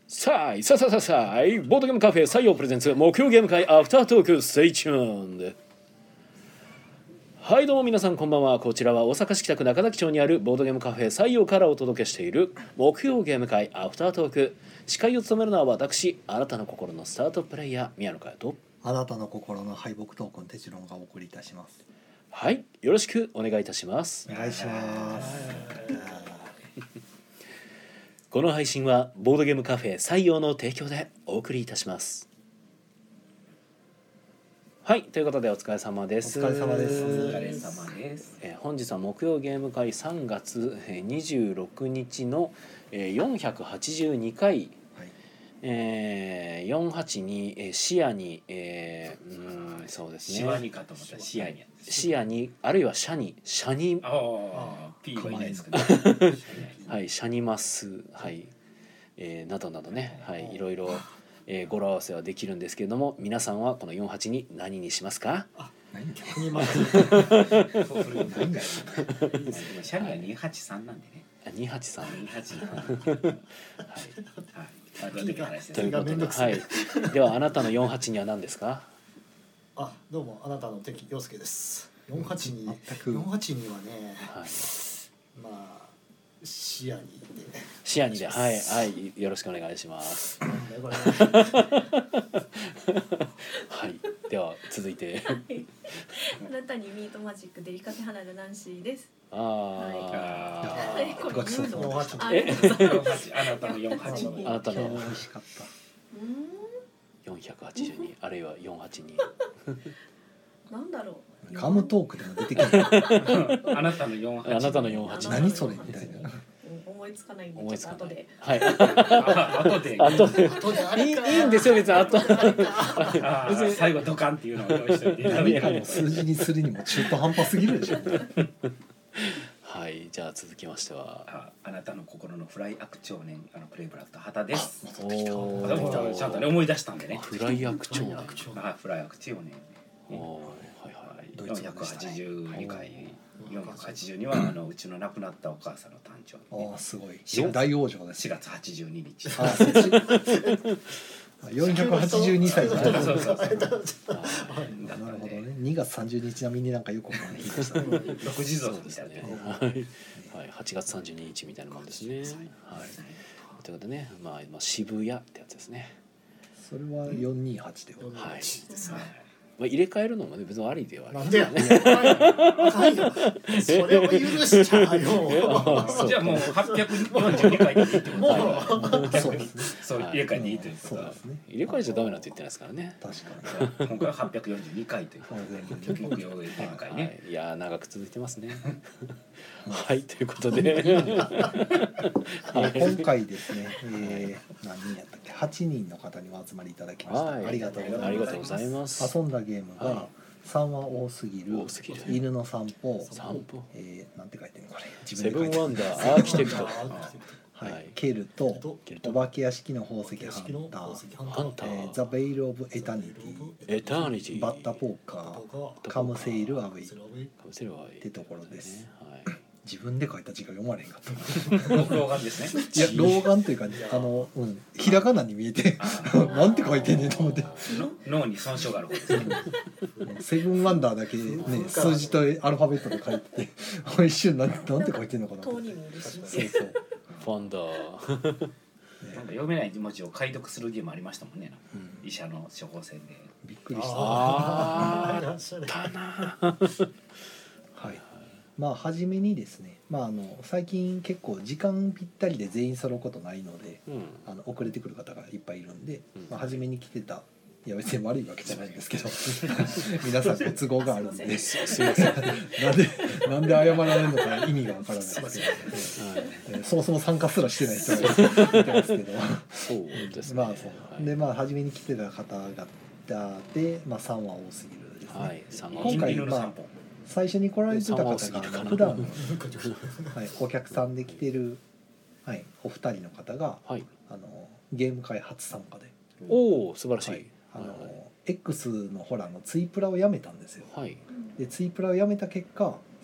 さあボードゲームカフェ採用プレゼンツ木曜ゲーム会アフタートークステイチューン。はいどうも皆さんこんばんは。こちらは大阪市北区中崎町にあるボードゲームカフェ採用からお届けしている木曜ゲーム会アフタートーク。司会を務めるのは私、あなたの心のスタートプレイヤー宮野佳代と、 あなたの心の敗北トークンテチロンがお送りいたします。 はい、よろしくお願いいたします。 お願いします。 この配信はボードゲームカフェ採用の提供でお送りいたします。はい、ということでお疲れ様です。 お疲れ様です。 お疲れ様です。 本日は木曜ゲーム会3月26日の482回、482視野に、そうですね。 シワにかと思ったら視野に。 視野にあるいは社にああ、P はいないですかね。 はい、シャニマス、はい、などなどね、はい、いろいろ、語呂合わせはできるんですけれども、皆さんはこの48に何にしますか？ 何逆にます。 シャニは283なんでね。 283。 283。はい。ということで、はい。ではあなたの48には何ですか？ あ、どうもあなたの敵陽介です。482はね、 はい、 まあ視野にで、 視野にで、はいはい、よろしくお願いします。 これはい、では続いて、 あなたにミートマジックデリカテ花のナンシーです。 ああ、 これムード 48。 あなたの48。 あなたの美味しかった。 482あるいは482。 なんだろう。 ガムトークでも出てきた。 あなたの48。 あなたの48。 何それみたいな。 思いつかないんで、 思いつかない。 後で。 はい。 後で。 いいんですよ別に後。 最後ドカンっていうのを用意しておいて。 何かの数字にするにも中途半端すぎるでしょ。 はい、じゃあ続きましては、 あなたの心のフライアク少年プレイブラッド畑です。 おちゃんとね思い出したんでね。 フライアク長年。 フライアク少年。 はいはい。 482回。482はうちの亡くなったお母さんの誕生日。 ああすごい。大往生です。 4月82日。 482歳じゃない。なるそう。 ほどね。2月30日並みになんかよくわかんない日でしたね。 6時増みたいな。 はい、8月32日みたいなもんですね。はい。ということでね、まあ渋谷ってやつですね。 それは428では。 はい。まあ入れ替えるのもね別に悪いではある。 なんでやねん。それを許しちゃうよ。 じゃあもう842回でいいってこと。 もうそう入れ替えていいということは。 入れ替えちゃダメなんて言ってないですからね。 確かに。 今回は842回という木曜ゲーム会ね。 いや長く続いてますね。はいということで今回ですね、何人やったっけ8人の方にお集まりいただきました。ありがとうございます。 遊んだゲームが3は多すぎる、犬の散歩、なんて書いてるのこれ。 セブンワンダーアーキテクト、 はい、ケルとお化け屋敷の宝石ハンター、ザ・ベイル・オブ・エタニティ、バッタ・ポーカー、カムセイル・アウェイってところです。自分で書いた字が読まれへんかった。 老眼ですね。 いや老眼というかひらがなに見えてなんて書いてんねんと思って。 脳に損傷があることです。 セブンワンダーだけね数字とアルファベットで書いてて一瞬なんて書いてんのかな。 当にも嬉しい。 そうファンダー。 なんか読めない文字を解読するゲームありましたもんね。医者の処方箋で。 びっくりした。 あったな。 はい。まあ初めにですね、最近結構時間ぴったりで全員揃うことないので、遅れてくる方がいっぱいいるんで、初めに来てた、いや別に悪いわけじゃないんですけど皆さんご都合があるんで、すいませんなんで謝られるのか意味がわからないですけど、そもそも参加すらしてない人がいてますけど、 そうですね。 で初めに来てた方々で3は多すぎるですね。今回最初に来られてた方が普段お客さんで来てるお二人の方がゲーム会初参加で、 おお素晴らしい。 X のツイプラをやめたんですよ。でツイプラをやめた結果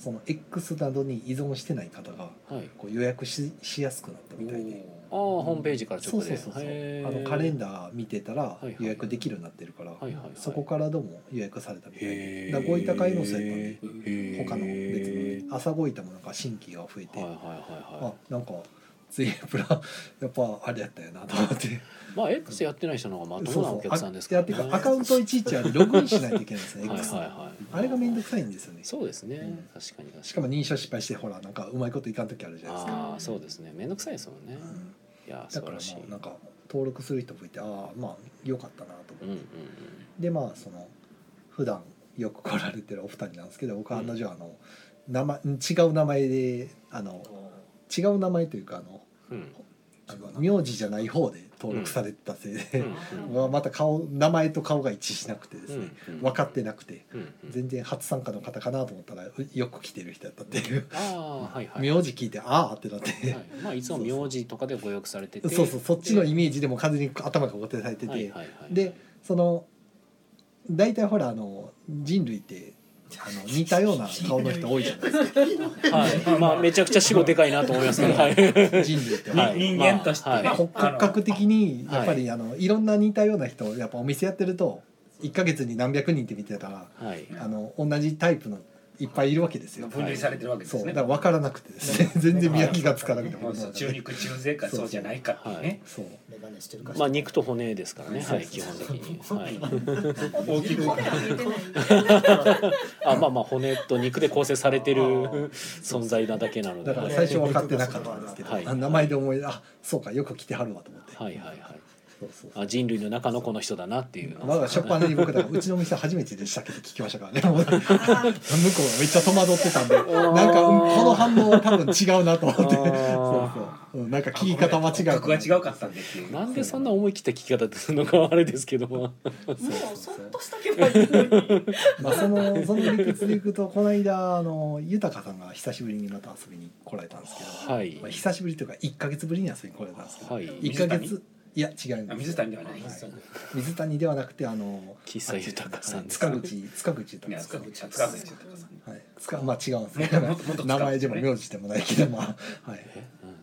その X などに依存してない方がはい。 こう予約しやすくなったみたいで、 ああホームページから直で。 そうそうそうそう、 へーカレンダー見てたらはいはい予約できるようになってるから、 はいはいはい。 そこからどうも予約されたみたいへで、 ーだからご委託会のそうやったんで、 へー他の別の朝ご委託もなんか新規が増えて、 はいはいはいはあなんかツイプラやっぱあれやったよなと思ってい。まあ X やってない人の方がまとそうそうもなお客さんですからね。 やっていうかアカウントいちいちあれログインしないといけないんですねはい X はいはい。 あれがめんどくさいんですよね。 そうですね。 うん確かに確かに。 しかも認証失敗してほらなんかうまいこといかん時あるじゃないですか。 ああそうですね。めんどくさいですもんね。いや素だから晴らしい。 まあなんか登録する人もいて、ああまあ良かったなと思って、 うんうんでまあその普段よく来られてるお二人なんですけど、僕は案の定名前違う名前で違う名前というかうんうん名字じゃない方で登録されてたせいで、また名前と顔が一致しなくてですね、分かってなくて、全然初参加の方かなと思ったらよく来てる人やったっていう、 ああはいはい。 名字聞いてああってなって、 はい、まあいつも名字とかでご予約されてて、 そうそうそっちのイメージでも完全に頭が固定されてて、 はいはいはい、 でその大体ほら人類って似たような顔の人多いじゃないですかはい、まあめちゃくちゃ死後でかいなと思いますけど、はい、 人類って、 はい人間としてね、 まあはい骨格的にやっぱりいろんな似たような人やっぱお店やってると1ヶ月に何百人って見てたらはい同じタイプのいっぱいいるわけですよ。 分類されてるわけですね。 そうだから分からなくてですね全然見分けがつかなくて、 中肉中背かそうじゃないかっていうね。 そうメガネしてるかまあ肉と骨ですからね、はい基本的に、はい、 大きく骨は見てないあまあまあ骨と肉で構成されてる存在なだけなので、 だからはい最初分かってなかったんですけど、 はい名前で思いそうかよく来てはるわと思って、 はいはいはい、 そうそうそうあ人類の中のこの人だなっていうのまだ初っ端に僕だからうちの店初めてでしたっけって聞きましたからね向こうがめっちゃ戸惑ってたんでなんかこの反応は多分違うなと思ってそうそう、なんか聞き方間違えた格が違うかったんでっていう。 なんでそんな思い切った聞き方ってするのかあれですけども、 もうそっとしとけばいいのにまあその理屈でいくとこの間豊さんが久しぶりにまた遊びに来られたんですけど、 はいまあ、久しぶりというか1ヶ月ぶりに遊びに来られたんですけど、 はい 1ヶ月いや違うんです。 水谷ではない。 水谷ではなくて喫茶豊さんです塚口豊いやさん、 塚口豊さん。 はい、まあ違うんですねもっと名前でも名字でもないけどまあはい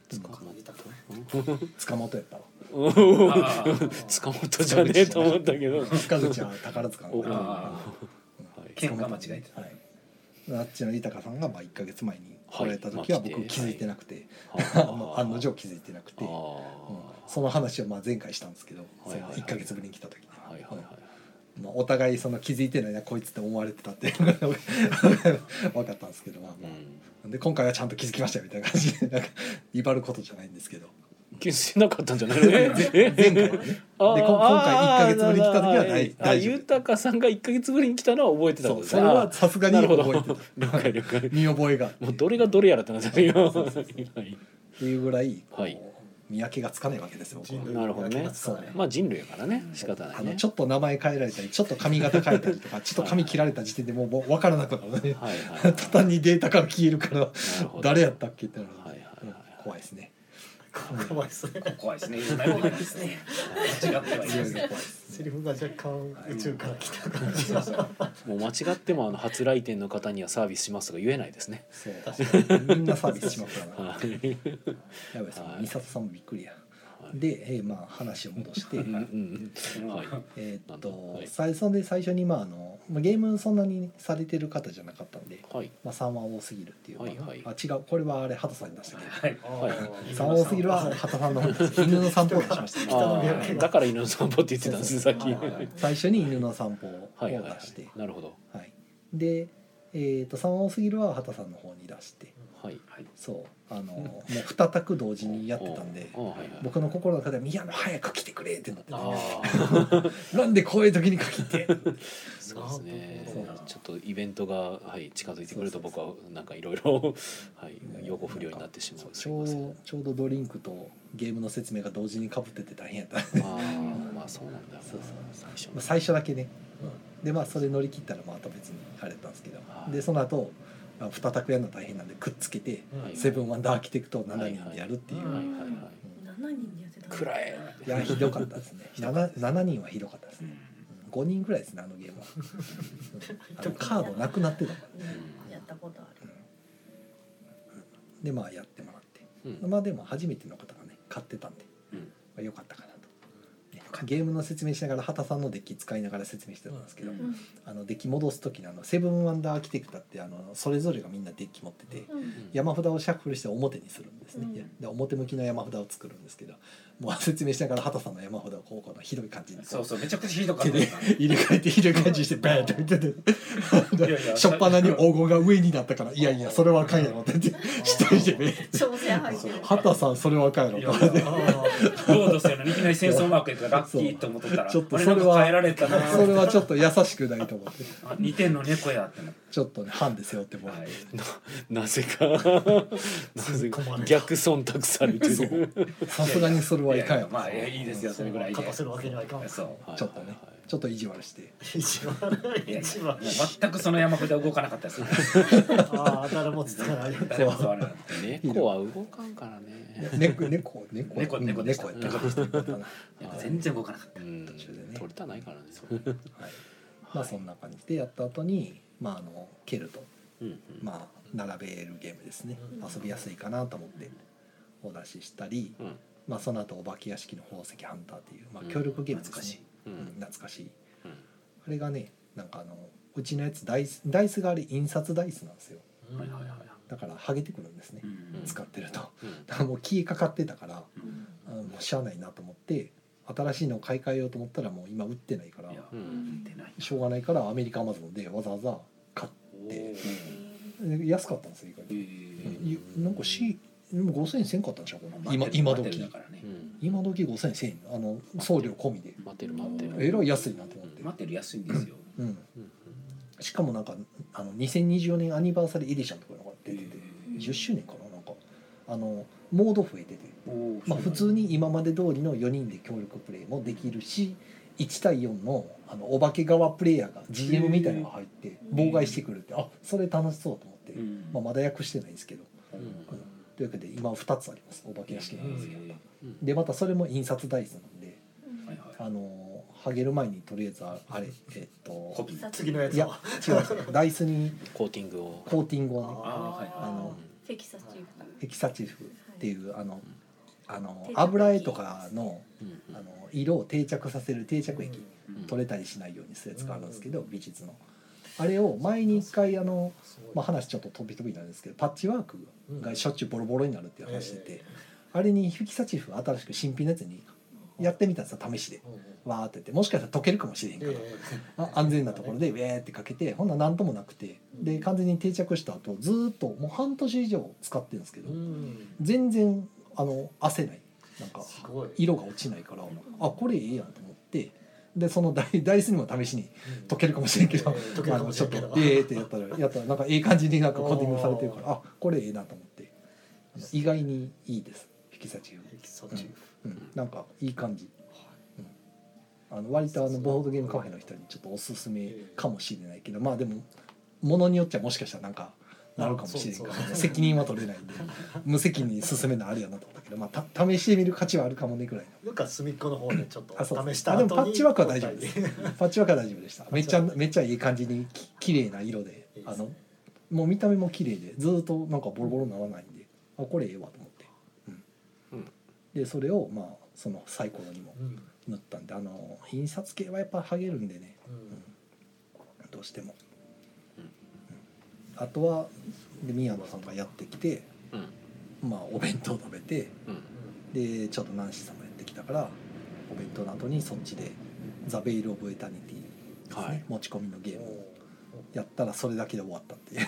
うん塚本やったわああ塚本じゃねえと思ったけど、 塚口は宝塚のお方あ県が間違えてた。 はいあっちの豊さんがまあ1ヶ月前に来られた時ははい僕気づいてなくて、 は案の定気づいてなくて、その話をまあ前回したんですけど、その1ヶ月ぶりに来た時に、 はいはいはいまあ、お互いその気づいてないなこいつって思われてたっていうのが分かったんですけど、まあまあ、で今回はちゃんと気づきましたよみたいな感じでなんか威張ることじゃないんですけど、 気づいてなかったんじゃないの前回はねで今回1ヶ月ぶりに来た時は大丈夫。 豊さんが1ヶ月ぶりに来たのは覚えてたんそうですね。 それはさすがになるほど覚えてた了解了解。 見覚えがもうどれがどれやらってなってたよ。はいっていうぐらいこう、 はい見分けがつかないわけですよ僕はなるほどね。 そうまあ人類やからね仕方ないね。 ちょっと名前変えられたりちょっと髪型変えたりとかちょっと髪切られた時点でもう分からなくなるね、 はいはいはい。 途端にデータから消えるからなるほど誰やったっけってなるので、 はいはいはい怖いですね。 怖いですね。 怖いですね。なるほどですね。間違ってはいますね。 セリフが若干宇宙から来た感じが。 もう間違っても初来店の方にはサービスしますとか言えないですね。 そうみんなサービスしますからな。 はい。 やばいですね。 はい美里さんもびっくりや。で、まあ話を戻して、 うんうんはい。 最初にまあゲームそんなにされてる方じゃなかったんで、 はいまあ3は多すぎるっていうかな、 はいはいあ違うこれはあれ畑さんに出したけど、 はい。 はい 3は多すぎるは畑さんの方です犬の散歩を出しました、ね。 あーだから犬の散歩って言ってたんですねさっき。 最初に犬の散歩をはいはいはい出して、 なるほど。 はい、で、3は多すぎるは畑さんの方に出して、 はい。 そうもう2択同時にやってたんであーはいはい。 僕の心の中では「宮野早く来てくれ」ってなってて、 あなんでこういう時に限ってあ、そうですねそう。 ちょっとイベントがはい近づいてくると僕はなんかいろいろはい用語不良になってしまう。すいません。 ちょうどドリンクとゲームの説明が同時に被ってて大変やったああ、まあそうなんだよな。 そうそう最初まあ最初だけね、でまあそれ乗り切ったらまた別にあれだったんですけど、でその後2択やるの大変なんでくっつけてはいセブンワンダーアーキテクトを7人でやるっていう、 はいはいはい。 7人でやってたのくらえ。 いやひどかったですね7人はひどかったですね、5人ぐらいですねあのゲームはカードなくなってたからねやったことあるでまあやってもらって、 うんまあでも初めての方がね買ってたんで、 うんまあ、よかったかなと、ね、ゲームの説明しながら畑さんのデッキ使いながら説明してたんですけど、 うんデッキ戻す時のセブンワンダーアーキテクタってそれぞれがみんなデッキ持ってて、山札をシャッフルして表にするんですね、で表向きの山札を作るんですけど、もう説明しながら畑さんの山札をこうひどい感じにそうそうめちゃくちゃひどか手でったから入れ替えてひどい感じにしてバーンって見てていやいやしょっぱなに黄金が上になったからいやいやそれはあかんやろって言って一人でね調整入ってる。 畑さんそれはあかんやろいやと思ってロードするのにいきなり戦争マークやったらラッキーと思っとったらちょっとあれなんか変えられたなそれはちょっと優しくないと思ってあ似てんの猫やってなってちょっとねハンで背負ってもらって、 なぜかなぜか逆忖度されてる。 さすがにそれはいかんやろ、 まあいいですよそれぐらいで勝たせるわけにはいかん。 そうちょっとねちょっと意地悪して一番いやいや一番もう全くその山札動かなかったですねああ誰もつかない。 誰も触らない猫は動かんからね。 猫猫でしたやったかなやっぱ全然動かなかったうん、 途中でね取りたないからね。 はい、まあそんな感じでやった後にまあケルトうんうんまあ並べるゲームですね、遊びやすいかなと思ってお出ししたり、 うんまあその後お化け屋敷の宝石ハンターっていう、まあ、協力ゲームですね、 うん懐かしい、 うんあれがねなんかうちのやつダイスがあれ印刷ダイスなんですよ、 はいはいはいだから剥げてくるんですね、 うん使ってるとうんだからもう消えかかってたからうんもうしゃあないなと思って新しいのを買い替えようと思ったらもう今売ってないからいやうん出ないしょうがないからアメリカアマゾンでわざわざ買って安かったんですよ意外に、なんか5000円せんかったんちゃうかな今時だからねうん今時5000円せん送料込みで待ってる待ってる。 えらい安いなと思って、 待ってる安いんですようん、 うんしかもなんか2024年アニバーサリーエディションとかが出ててうん 10周年かななんかモード増えてて、まあ、普通に今まで通りの4人で協力プレイもできるし1対4のお化け側プレイヤーが GM みたいなのが入って妨害してくるってそれ楽しそうと思って、まあ、まだ訳してないんですけど、というわけで今2つありますお化け屋敷なんですけど、でまたそれも印刷ダイスなんでハゲる前にとりあえずあれコピー次のやついやは違うんですよダイスにコーティングを。 コーティングをねテキサスチーフ。 エキサチフっていう油絵とかのうん色を定着させる定着液うん取れたりしないようにするやつがあるんですけど美術のあれを前に一回まあ、話ちょっと飛び飛びなんですけどパッチワークがしょっちゅうボロボロになるっていう話しててあれにフィキサチフ新しく新品のやつにやってみたんですよ試しでわーってやってもしかしたら溶けるかもしれへんから安全なところでウェーってかけてほんなら何ともなくてで完全に定着した後ずーっともう半年以上使ってるんですけど全然汗ないなんかすごい色が落ちないからこれいいやんと思ってでそのダイスにも試しに溶けるかもしれんけど溶けるかもしちょっれんけどとってやったらなんかいい感じになんかコーティングされてるからこれいいなと思って意外にいいですフィキサチフ、なんかいい感じ、割とボードゲームカフェの人にちょっとおすすめかもしれないけどまあでもものによっちゃもしかしたらなんかなるかもしれんから、責任は取れないんで無責任に進めるのあるやなと思ったけど、まあ、試してみる価値はあるかもねぐらいの。 なんか隅っこの方でちょっとそう試した後にでもパッチワークは大丈夫ですパッチワークは大丈夫でしためっちゃいい感じに綺麗な色でもう見た目も綺麗でずっとなんかボロボロにならないんでこれええわと思って、でそれをまあそのサイコロにも塗ったんで印刷系はやっぱ剥げるんでね、どうしても、あとはで宮野さんがやってきて、まあお弁当食べて、でちょっとナンシーさんもやってきたからお弁当の後にそっちで「ザ・ベイル・オブ・エタニティ」ですね、持ち込みのゲームをやったらそれだけで終わったっていう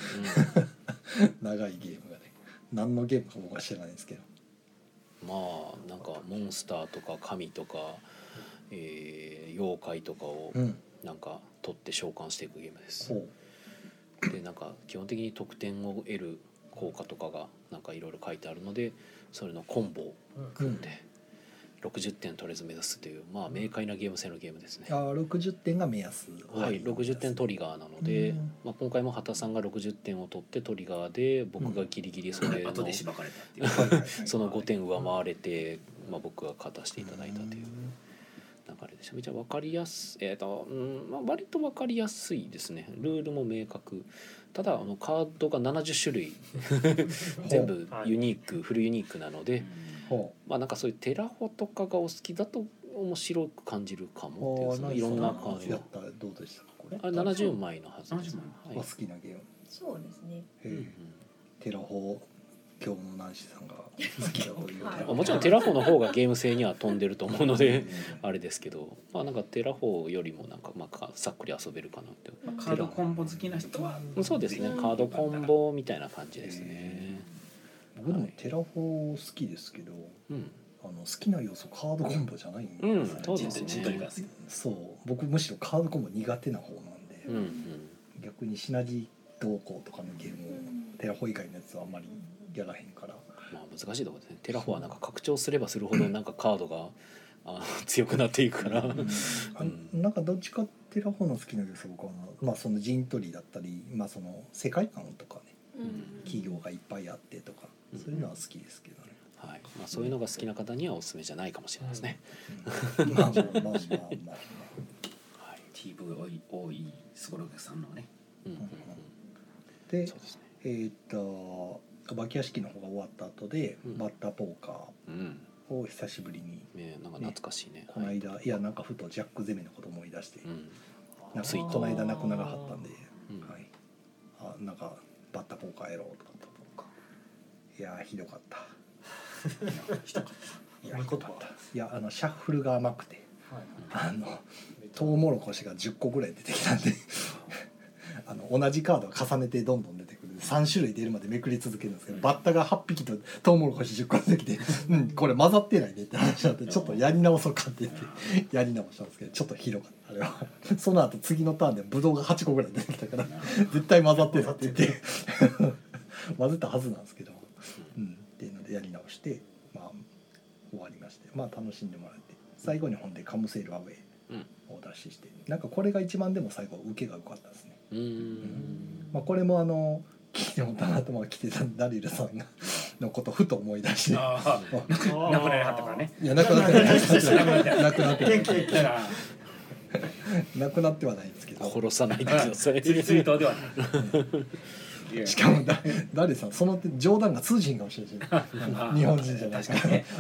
長いゲームがね何のゲームか僕は知らないんですけどまあなんかモンスターとか神とか、妖怪とかをなんか取って召喚していくゲームです。でなんか基本的に得点を得る効果とかがなんかいろいろ書いてあるのでそれのコンボを組んで60点とりあえず目指すというまあ明快なゲーム性のゲームですね。 60点が目安。 はい60点トリガーなので、まあ、今回も畑さんが60点を取ってトリガーで僕がギリギリそれの後でしばかれたっていうその5点上回れて、まあ、僕が勝たせていただいたというなん流れでした。めちゃ分かりやす割と分かりやすいですね。ルールも明確。ただカードが70種類全部ユニーク、フルユニークなので、まあなんかそういうテラフォとかがお好きだと面白く感じるかもっていう、そのいろんなカードやったらどうでしたかこれ。 あれ70枚のはずです。 お好きなゲーム。 そうですね。 テラフォ今日もナンシーさんが好きだという、 はいもちろんテラフォの方がゲーム性には飛んでると思うのであれですけど、まあなんかテラフォよりもなんかまあさっくり遊べるかなって。 カードコンボ好きな人はそうですね。カードコンボみたいな感じですね。 僕でもテラフォ好きですけど、好きな要素カードコンボじゃないんで、 そうですね。 陣取りが好き。 そう僕むしろカードコンボ苦手な方なんで、逆にシナジー同行とかのゲームをテラフォ以外のやつはあんまりやらへんから。 まあ難しいところですね。テラフォはなんか拡張すればするほどなんかカードが強くなっていくから、 なんかどっちかテラフォの好きな要素僕はまあその陣取りだったり、まあその世界観とかね、企業がいっぱいあってとか、そういうのは好きですけどね。 はい。まあそういうのが好きな方にはおすすめじゃないかもしれないですね。 まあまあまあまあ。 はい。 TV 多いすごろくさんのね。 で、 そうですね。 お化け屋敷の方が終わった後で、バッターポーカーを久しぶりに、 なんか懐かしいね。 この間、いやなんかふとジャックゼミのこと思い出して、なんかツイートこの間亡くならはったんで、なんかバッターポーカーやろうとかいやひどかった。いやひどかった。いやシャッフルが甘くて、トウモロコシが10個ぐらい出てきたんで同じカードを重ねてどんどん出てくる3種類出るまでめくり続けるんですけど、バッタが8匹とトウモロコシ10個出てきてこれ混ざってないねって話になって、ちょっとやり直そうかって言ってやり直したんですけど、ちょっとひどかったあれは。その後次のターンでブドウが8個ぐらい出てきたから絶対混ざってるって言って混ぜたはずなんですけど、っていうのでやり直して、まあ終わりまして、まあ楽しんでもらって、最後にほんでカムセールアウェイをお出しして、なんかこれが一番でも最後受けが良かったですね。まあこれも昨日たまたま来てたダリルさんがのことふと思い出して、 亡くなりはったからね。 いや亡くなってない亡くなってないだから亡くなってはないんですけど、 殺さないでください。 ツイートではない。 しかもダリルさんその冗談が通じんかもしれない日本人じゃないからね。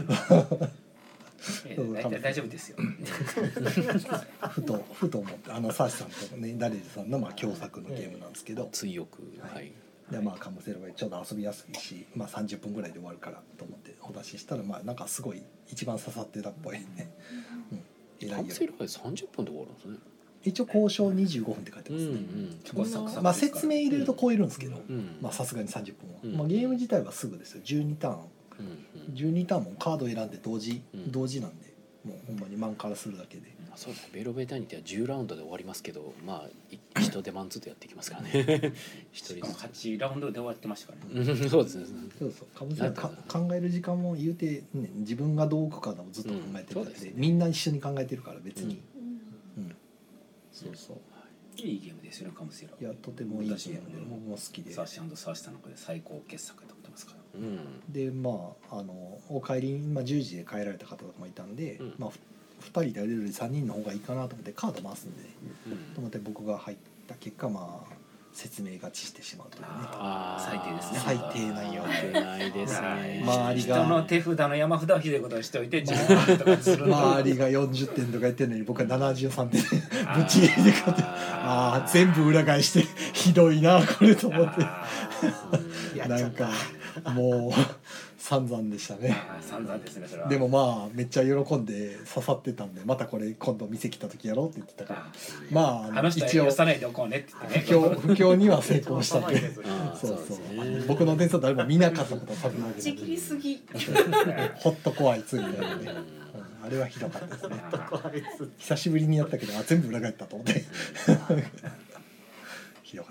大丈夫ですよ。 ふと思ってサーシさんとねダリルさんのまあ共作のゲームなんですけど、 追憶、はい。 でまあカムセルはちょうど遊びやすいし、まあ30分ぐらいで終わるからと思ってお出ししたら、まあなんかすごい一番刺さってたっぽいね。 カムセルは30分で終わるんですね。 一応交渉25分って書いてますね。まあ説明入れると超えるんですけど、まあさすがに30分は。まあゲーム自体はすぐですよ。12ターン。12ターンもカード選んで同時なんで、もうほんまにマンからするだけで。 そうだね。ベロベータニティは10ラウンドで終わりますけど、まあ一手マンずっとやっていきますからね。一人ずつ 8ラウンドで終わってましたからね。 そうですね。 そうカムセル考える時間も言うてね、自分がどう置くかをずっと考えてるだけで、みんな一緒に考えてるから別に。そうそう。 いいゲームですよね、カムセル。 いやとてもいいゲームで僕も好きで。 サーシ&サーシさんの中で最高傑作と思ってますから。 でまあお帰り10時で帰られた方とかもいたんで、まあ2人でやるより3人の方がいいかなと思ってカード回すんで、と思って僕が入った結果まあ説明勝ちしてしまうというね。 最低ですね。 最低なんよ。 ないですね。 周りが人の手札の山札をひどいことをしておいて10点とかする周りが40点とか言ってるのに僕は73点でぶち入れて勝って、全部裏返してひどいなこれと思ってなんかもう散々でしたね。 散々ですねそれは。 でもまあめっちゃ喜んで刺さってたんで、またこれ今度店来た時やろうって言ってたから、まあ一応よさないでおこうねって言ってね。 不況には成功したんでそう僕の点数誰も見なかったことをさせるわけちぎりすぎほっとこあいつみたいなね、あれはひどかったですね。久しぶりにやったけど全部裏返ったと思ってひどかった。は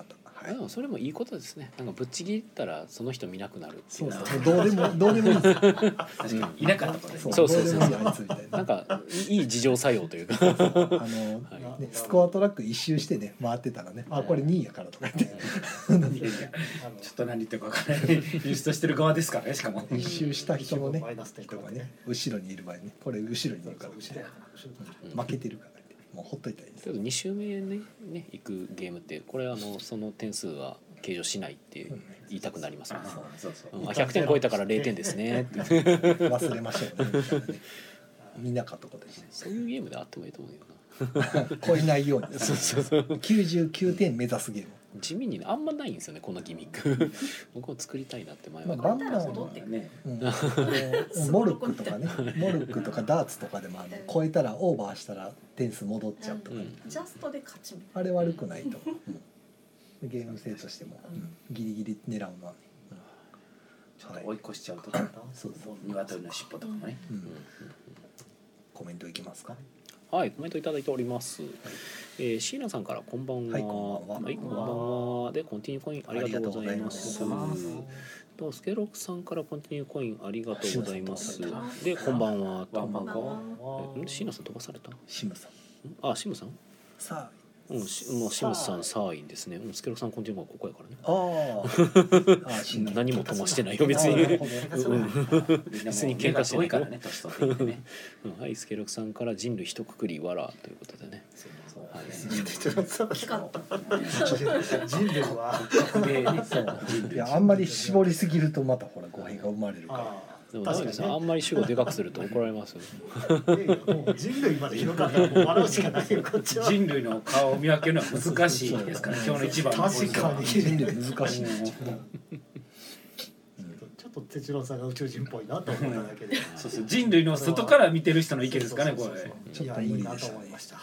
でもそれもいいことですね。なんかぶっちぎったらその人見なくなるっていそううのはそうどうでもいいですよ。 確かにいなかったことですね。 そうそうそうどうでもいいあいつみたいな。 なんかいい自浄作用というかね、スコアトラック一周してね回ってたらね、あこれ2位やからとか言っていやいやちょっと何言ってるか分からない輸出してる側ですからね。しかも一周した人のねマイナス点人がね後ろにいる場合ね、これ後ろにいるから後ろや負けてるからってもうほっといたらいいですけど2周目ね行くゲームってこれその点数は計上しないって言いたくなりますよね。 そうそう 100点超えたから0点ですねって忘れましょうねみたいなね。みんなかとこでねそういうゲームであってもいいと思うよな。 超えないように99点目指すゲーム。 地味にねあんまないんですよねこのギミック僕も作りたいなって前はまあバンバン戻ってくるね。 モルックとかねモルックとかダーツとかでも超えたらオーバーしたら点数戻っちゃうとか、 ジャストで勝ちみたいあれ悪くないと思う、ゲーム性としても、ギリギリ狙うのはね、 ちょっと追い越しちゃうとそうそう、 鶏の尻尾とかもね。 コメントいきますか。 はいコメントいただいております。シーナさんからこんばんは。 はいこんばんははいこんばんは。でコンティニューコインありがとうございます。 ありがとうございとスケロクさんからコンティニューコインありがとうございます。でこんばんは。 ワンバンな。 コシーナさん飛ばされた？ シムさんシムさん？ さもうシムさんサーインですね。スケロクさんコンティニューコインここやからね。何も飛ばしてないよ別に。別に喧嘩してないからね。年取っていってね。 はいスケロクさんから人類一括りわらということでね。はい光った。 人類はいやあんまり絞りすぎるとまたほら語弊が生まれるからでもダメですよ。あんまり主語でかくすると怒られますよ。 もう人類まで広かったらもう笑うしかないよこっちは。 人類の顔を見分けるのは難しいですから今日の一番のポイントは確かに人類難しいねちょっと哲郎さんが宇宙人っぽいなと思っただけで。 そうそう人類の外から見てる人の意見ですかねこれ。 ちょっといやいいな無理でしたねと思いました。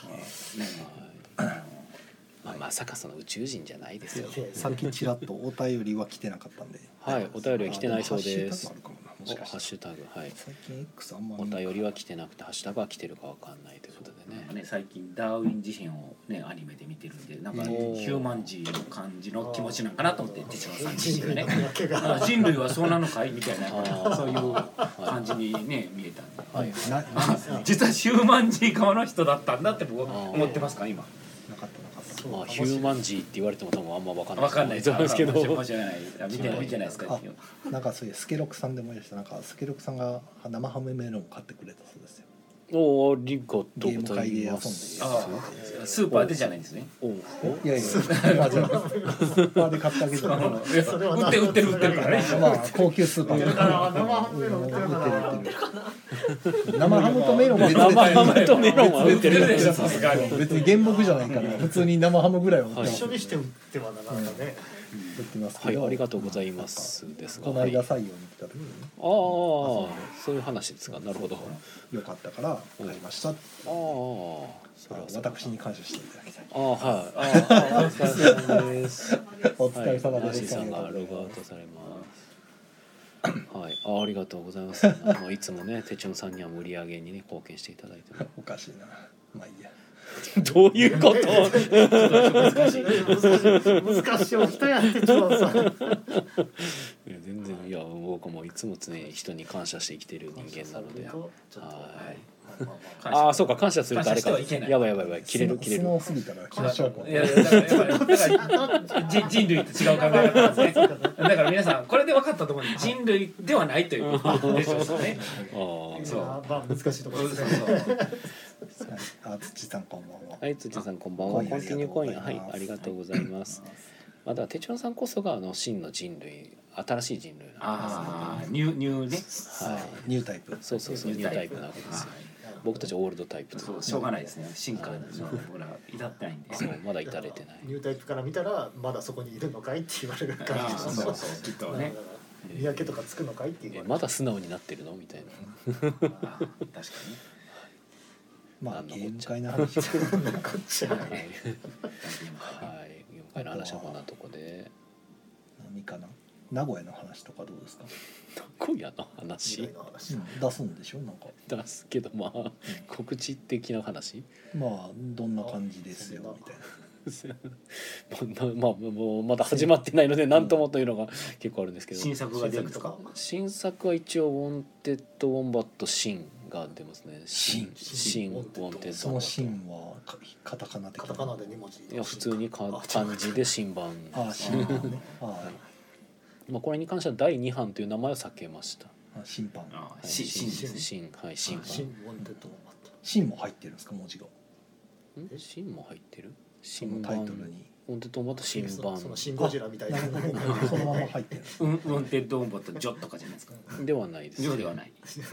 まさかその宇宙人じゃないですよ。 さっきちらっとお便りは来てなかったんではいお便りは来てないそうでハッす。 シュタグあるかもなもおハしかしたらッシュタグはい。 最近 X あんまお便りは来てなくてハッシュタグは来てるかわかんないということでね。 最近ダーウィン事変をねアニメで見てるんでなんかヒおーューマンジーの感じの気持ちなんかなと思って哲郎さん自人類身がねの分けが。 人類はそうなのかいみたいなーそういう感じにね見えたんではい実はヒューマンジー側の人だったんだって僕思ってますか今なかったなかったヒューマンジーって言われても多分あんまわかんないわかんないと思うんですけど。 申し訳ない見てないですかなんかそういうスケロクさんで思い出したなんかスケロクさんが生ハムメロンを買ってくれたそうですよおーありがとうゲームござい会で遊んでます。 ああスーパーでじゃないんですねおいやいやスーパーじゃなくてスーパーで買ってあげたらそれはな売ってるからねまあ高級スーパーでだから生ハムメロン売ってるかな。 売ってる生ハムとメロン別生ハムとメロンは売ってる売ってるでしょさすがに別に原木じゃないから普通に生ハムぐらいは売ってます一緒にして売ってはなかなかね。 売ってますはいけどありがとうございますですが。 このはい、ああ間採用に来た時にねそういう話ですか。なるほど。 よかったから買いましたああそれはそうだ私に感謝していただきたいああはいああお疲れ様です。 お疲れ様はい、ナンシーですさんがログアウトされます。はい、ありがとうございます。いつもね、テチョンさんには盛り上げにね、貢献していただいてね。 おかしいなまあいいやどういうこと？ 難しいお人やってちょっとさ。 いや全然いや僕もいつも常に人に感謝して生きてる人間なので。 ちょっとはい。 あああそうか感謝するとあれか。 感謝してはいけないやばいやばいやばい切れる切れる。 素直すぎたら気持ち悪くないいやだから人類と違う考え方ですねだから皆さんこれで分かったと思うんで人類ではないということでしょうねああそうまあ難しいところですね。 あ土さんこんばんははい土さんこんばんは。コンティニューコインはいありがとうございます。まだテチョンさんこそが真の人類新しい人類なんですね。 ああニューねはい。 ニュータイプそうそうそうニュータイプなわけですよ。僕たちオールドタイプとそうしょうがないですね進化のほら至ってないんでそうまだ至れてない。 ニュータイプから見たらまだそこにいるのかいって言われる感じ。 そうきっとね見分けとかつくのかいって言われる。 まだ素直になってるのみたいな。 確かにまあゲーム会の話こっちははい。はい。ゲーム会の話はこんなとこで。 何かな名古屋の話とかどうですか今夜の話未来の話。 出すんでしょなんか出すけどまあ告知的な話。 まあどんな感じですよみたいなまあもうまだ始まってないので何ともというのが結構あるんですけど、 新作が出るとか。 新作は一応ウォンテッドウォンバットシンが出ますね。シンウォンテッドウォンバット。 そのシンはカタカナ的カタカナで2文字。 いや普通に漢字で新版。 ああ新版ね。あまあこれに関しては第2版という名前を避けました。 あ新版。 はい新新はい新版。 シンウォンテッドウォンバット。 新も入ってるんですか文字が。 新も入ってる？ そのタイトルに。 ウォンテッドウォンバット新版そのシンゴジラみたいな。 そのまま入ってる。 ウォンテッドウォンバットジョとかじゃないですか。 ではないです。 ジョではない。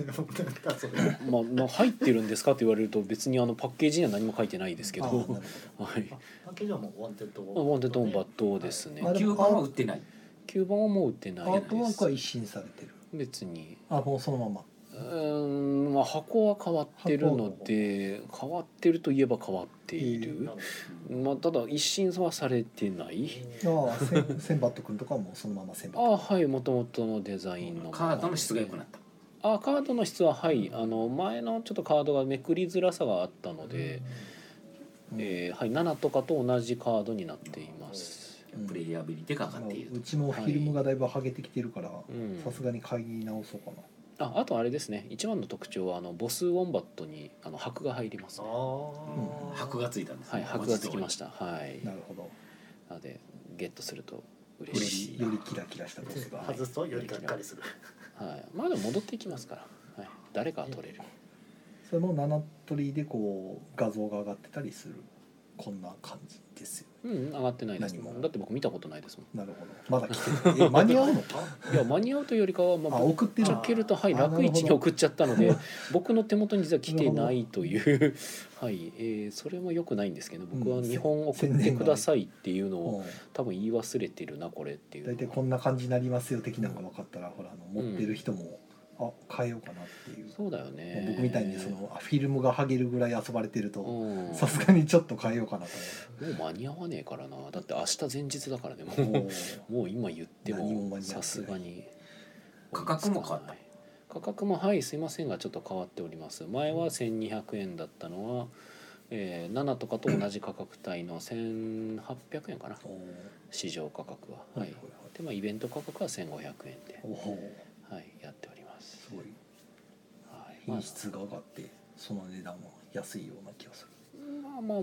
まあ入ってるんですかって言われると別にパッケージには何も書いてないですけど、はい。 パッケージはもうウォンテッドウォンバット。 ウォンテッドウォンバットですね。 9番は売ってない。 9番はもう売ってないアーです。 トワークは一新されてる。 別に。 もうそのまま。 まあ箱は変わってるので変わってるといえば変わっている。まあただ一新はされてない。 センバット君とかもそのままセンバット。 はい元々のデザインの。 カードの質が良くなった。 カードの質ははい前のちょっとカードがめくりづらさがあったので、はい7とかと同じカードになっています。 プレイヤビリティが上がっている。 うちもフィルムがだいぶ剥げてきてるからさすがに買い直そうかな。 あとあれですね一番の特徴はボスウォンバットに箔が入りますね。 箔がついたんですね。 はい箔がつきました。はい。 なるほど。 なのでゲットすると嬉しい。 よりキラキラしたボスが外すとよりがっかりする。 はい。まあでも戻っていきますから、はい、誰かは取れる。 それも7取りでこう画像が上がってたりするこんな感じですよ。 上がってないですもん。だって僕見たことないですもん。 なるほど。まだ来てる。間に合うのか？ いや間に合うというよりかは送ってる。 開けると楽位置に送っちゃったので僕の手元に実は来てないというはいそれも良くないんですけど僕は日本送ってくださいっていうのを多分言い忘れてるなこれっていう。 大体こんな感じになりますよ的なのが分かったらほら持ってる人も変えようかなっていう。 そうだよね。 僕みたいにそのフィルムが剥げるぐらい遊ばれてるとさすがにちょっと変えようかなと思う。もう間に合わねえからな。だって明日前日だからねもう今言ってもさすがに。 価格も変わった。 価格もはいすいませんがちょっと変わっております。前は1200円だったのは、7とかと同じ価格帯の1800円かな市場価格は。はい。でイベント価格は1500円で、はい、やっております。 すごい。品質が上がってその値段は安いような気がする。 まあ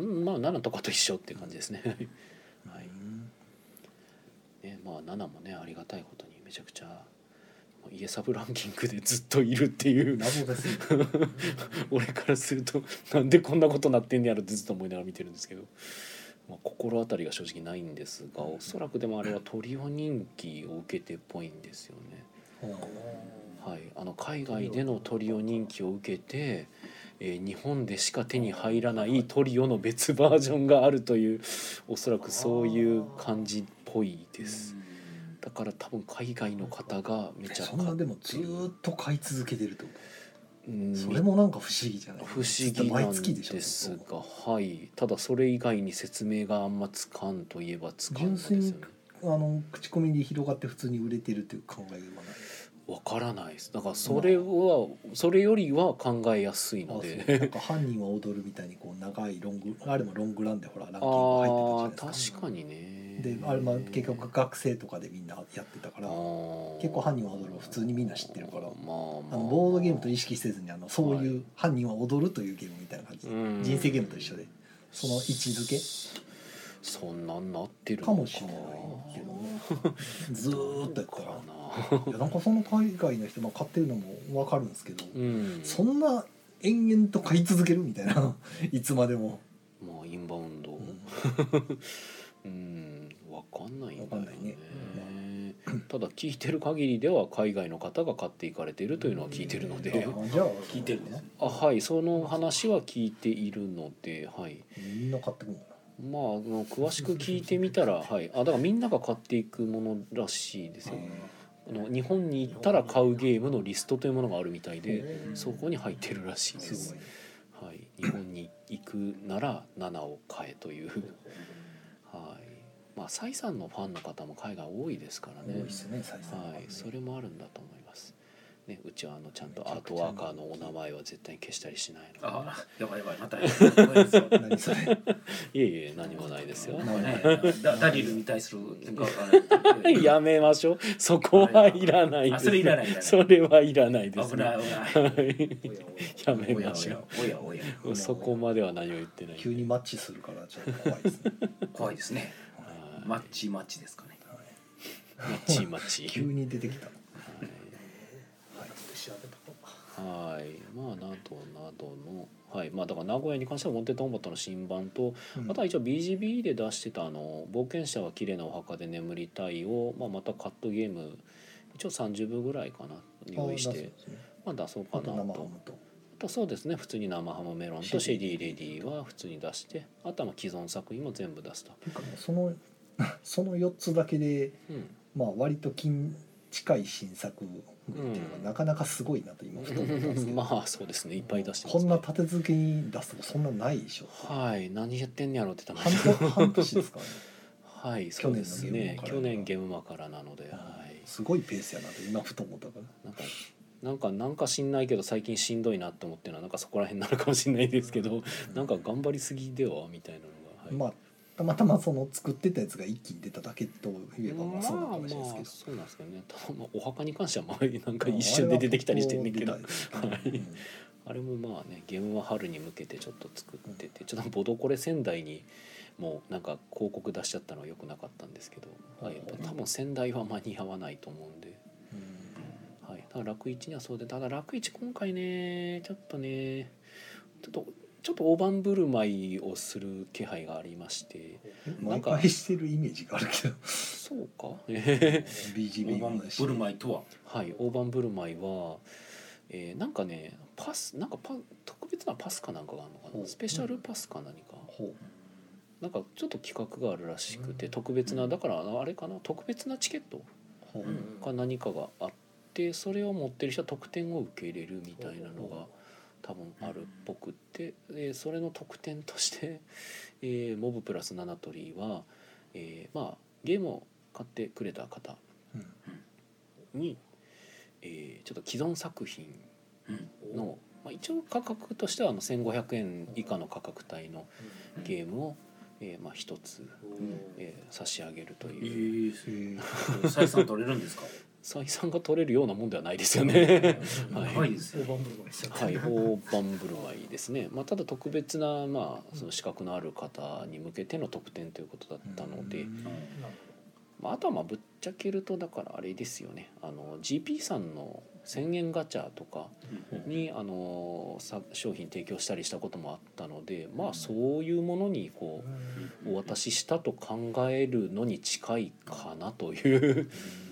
7とかと一緒っていう感じですね。はい。まあ7もねありがたいことにめちゃくちゃ家サブランキングでずっといるっていう謎ですね。 俺からするとなんでこんなことなってんねやろってずっと思いながら見てるんですけど、心当たりが正直ないんですがおそらくでもあれはトリオ人気を受けてっぽいんですよね。はい、海外でのトリオ人気を受けて、日本でしか手に入らないトリオの別バージョンがあるというおそらくそういう感じっぽいです。だから多分海外の方がめちゃそんなでもずっと買い続けてるってこと、それもなんか不思議じゃない？ 不思議なんですが、はい。ただそれ以外に説明があんまつかんといえばつかんのですよね。 純粋に口コミで広がって普通に売れてるという考えはない。 わからないです。だからそれよりは考えやすいので、 なんか犯人は踊るみたいにこう長いロングあれもロングランでほらランキング入ってたじゃないですか。 確かにね。 であれ結局学生とかでみんなやってたから結構犯人は踊るを普通にみんな知ってるからボードゲームと意識せずにそういう犯人は踊るというゲームみたいな感じで、人生ゲームと一緒でその位置づけそんなんなってるのかもしれないけどね。ずーっとやったらいやなんかその海外の人が買ってるのも分かるんですけど、そんな延々と買い続けるみたいないつまでもインバウンド分かんないんだよね。ただ聞いてる限りでは海外の方が買っていかれているというのは聞いてるので、 じゃあ聞いてるね。 はいその話は聞いているので、はい。 みんな買ってくるのかな。 詳しく聞いてみたら、はい、だからみんなが買っていくものらしいですよ。日本に行ったら買うゲームのリストというものがあるみたいで、そこに入ってるらしいです。はい、日本に行くなら7を買えという。はい。サイさんのファンの方も海外多いですからね。 多いですね、サイさん。 はい、それもあるんだと思います。 ね、うちはちゃんとアートワーカーのお名前は絶対に消したりしないので、 あやばいやばいまた怖いですよ何それいえいえ何もないですよ。 なんかねダリルに対するなんかやめましょう。そこはいらないです。 あそれいらないいらないそれはいらないです、 危ない危ないはいやめましょおやおやう。そこまでは何も言ってない。 急にマッチするからちょっと怖いですね怖いですねはいマッチですかねマッチマッチ。 急に出てきた調べたこはい、まあなどなどの、はい、まあだから名古屋に関してはモンテッドコンバットの新版と、 うんあとは一応 BGB で出してた冒険者は綺麗なお墓で眠りたいを、まあ、またカットゲーム一応30部ぐらいかな用意して、まあ出そうかなと。 生ハムとあとそうですね、普通に生ハムメロンとシェリーレディは普通に出して、あとはまあ既存作品も全部出すと。 ていうかもうその4つだけでうんまあ割と近い新作っていうのがなかなかすごいなと今ふと思ったんですけど、 まあそうですね、いっぱい出してます、 こんな立て続けに出すとこそんなないでしょはい何やってんねやろって多分半年ですからねはいそうですね、去去年年ゲームマからなので、はいすごいペースやなと今ふと思ったからなんかしんないけど最近しんどいなって思ってるのはなんかそこら辺なのかもしれないですけど、なんか頑張りすぎではみたいなのが、はい、 まあたまたまその作ってたやつが一気に出ただけと言えばまあそうなのかもしれないですけど、 そうなんですけどね。ただまあお墓に関してはまあなんか一瞬で出てきたりしてんねんけど、 あれは結構出たはいあれもまあねゲームは春に向けてちょっと作ってて、ちょっとボドコレ仙台にもうなんか広告出しちゃったのは良くなかったんですけど、はい、やっぱ多分仙台は間に合わないと思うんで、はい、だから楽一にはそうで、ただ楽一今回ねちょっと大盤振る舞いをする気配がありまして、なんか毎回してるイメージがあるけどそうか BGB 大盤振る舞いとははい大盤振る舞いは、なんかね特別なパスかなんかがあるのかな、 ほうスペシャルパスか何か、 ほなんかちょっと企画があるらしくて、特別なだからあれかな、特別なチケットうほうか何かがあって、それを持ってる人は特典を受け入れるみたいなのが多分あるっぽくって、それの特典として、モブプラス7トリは、まあゲームを買ってくれた方に、ちょっと既存作品の、まあ、一応価格としては1500円以下の価格帯のゲームを、まあ、一つ、差し上げるという、 採算取れるんですか採算が取れるようなもんではないですよね。 はいですよ大盤振る舞いですよねはい、大盤振る舞いですね。まあ、ただ特別な、まあ、その資格のある方に向けての特典ということだったので、まあ、あとはまあぶっちゃけるとだからあれですよね、GP さんの1000円ガチャとかに商品提供したりしたこともあったので、まあそういうものにこうお渡ししたと考えるのに近いかなという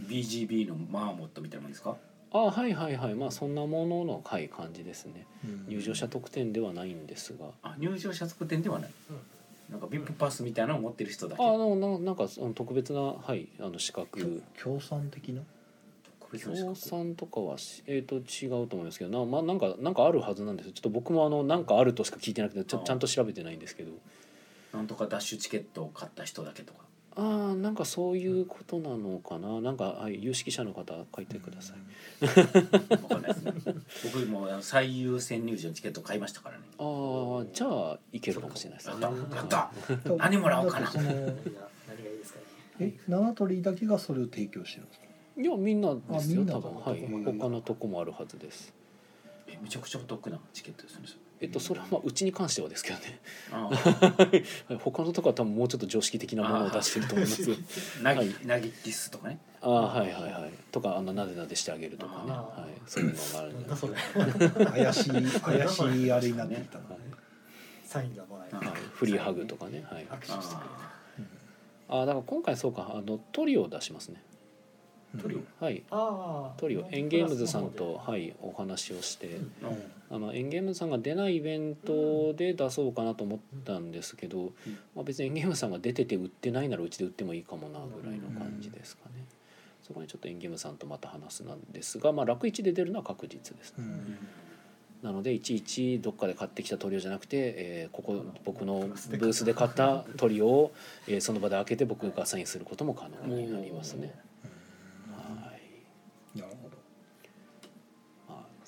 BGB のマーモットみたいなもんですかはいはいはい、まあそんなものの、はい、感じですね。入場者特典ではないんですが、 入場者特典ではないなんか VIP パスみたいなのを持ってる人だけなんか特別な、はい、資格協賛的な協賛とかは違うと思いますけどまあ、なんかあるはずなんですよ。ちょっと僕もなんかあるとしか聞いてなくてちゃんと調べてないんですけど、 なんとかダッシュチケットを買った人だけとかなんかそういうことなのかな。なんか、はい、有識者の方書いてください。 わかんないですね僕も最優先入場のチケット買いましたからねじゃあいけるかもしれないですね。 やった何もらおうかなだってその何がいいですかね七鳥だけがそれを提供してるんですかいやみんなですよみんな多分、はい、他のとこもあるはずです。 めちゃくちゃお得なチケットですねそれはまあうちに関してはですけどねあ他のとこは多分もうちょっと常識的なものを出してると思いますよ。 ナギキスとかねはいはいはいとかなでなでしてあげるとかね、はい、そういうのがあるんで、 なんだそれ怪しいあれになってきたなサインがもらえるはい、フリーハグとかね、はい、 握手してくだから今回そうかトリオを出しますね。 トリオはいあトリオエンゲームズさんと、はい、お話をして、エンゲームズさんが出ないイベントで出そうかなと思ったんですけど、まあ、別にエンゲームズさんが出てて売ってないならうちで売ってもいいかもなぐらいの感じですかね。そこにちょっとエンゲームズさんとまた話すなんですが、まあ、楽一で出るのは確実ですね。なのでいちいちどっかで買ってきたトリオじゃなくて、ここ僕のブースで買ったトリオを、その場で開けて僕がサインすることも可能になりますね。 なるほど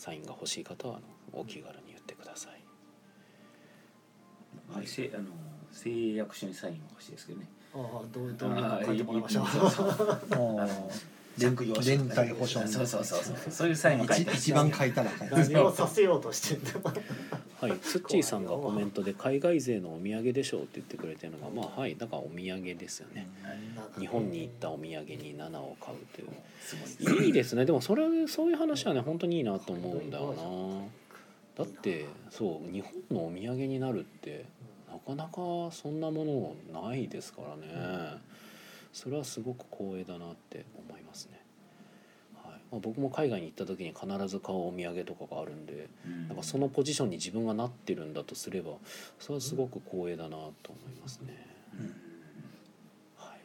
サインが欲しい方はお気軽に言ってください。 はい、誓約書にサインが欲しいですけどね。 ああ、どういうの書いてもらいましょう。 連帯保証そういうサインも書いて一番書いたら書いた何をさせようとしてんだ。 はい、ツッチーさんがコメントで海外勢のお土産でしょうって言ってくれてるのが、まあはいだからお土産ですよね。日本に行ったお土産に7を買うといういいですね。でもそういう話はね本当にいいなと思うんだよな。だってそう日本のお土産になるってなかなかそんなものないですからね。それはすごく光栄だなって思いますね。はいまあ、僕も海外に行った時に必ず買うお土産とかがあるんで、なんかそのポジションに自分がなってるんだとすればそれはすごく光栄だなと思いますね。はい、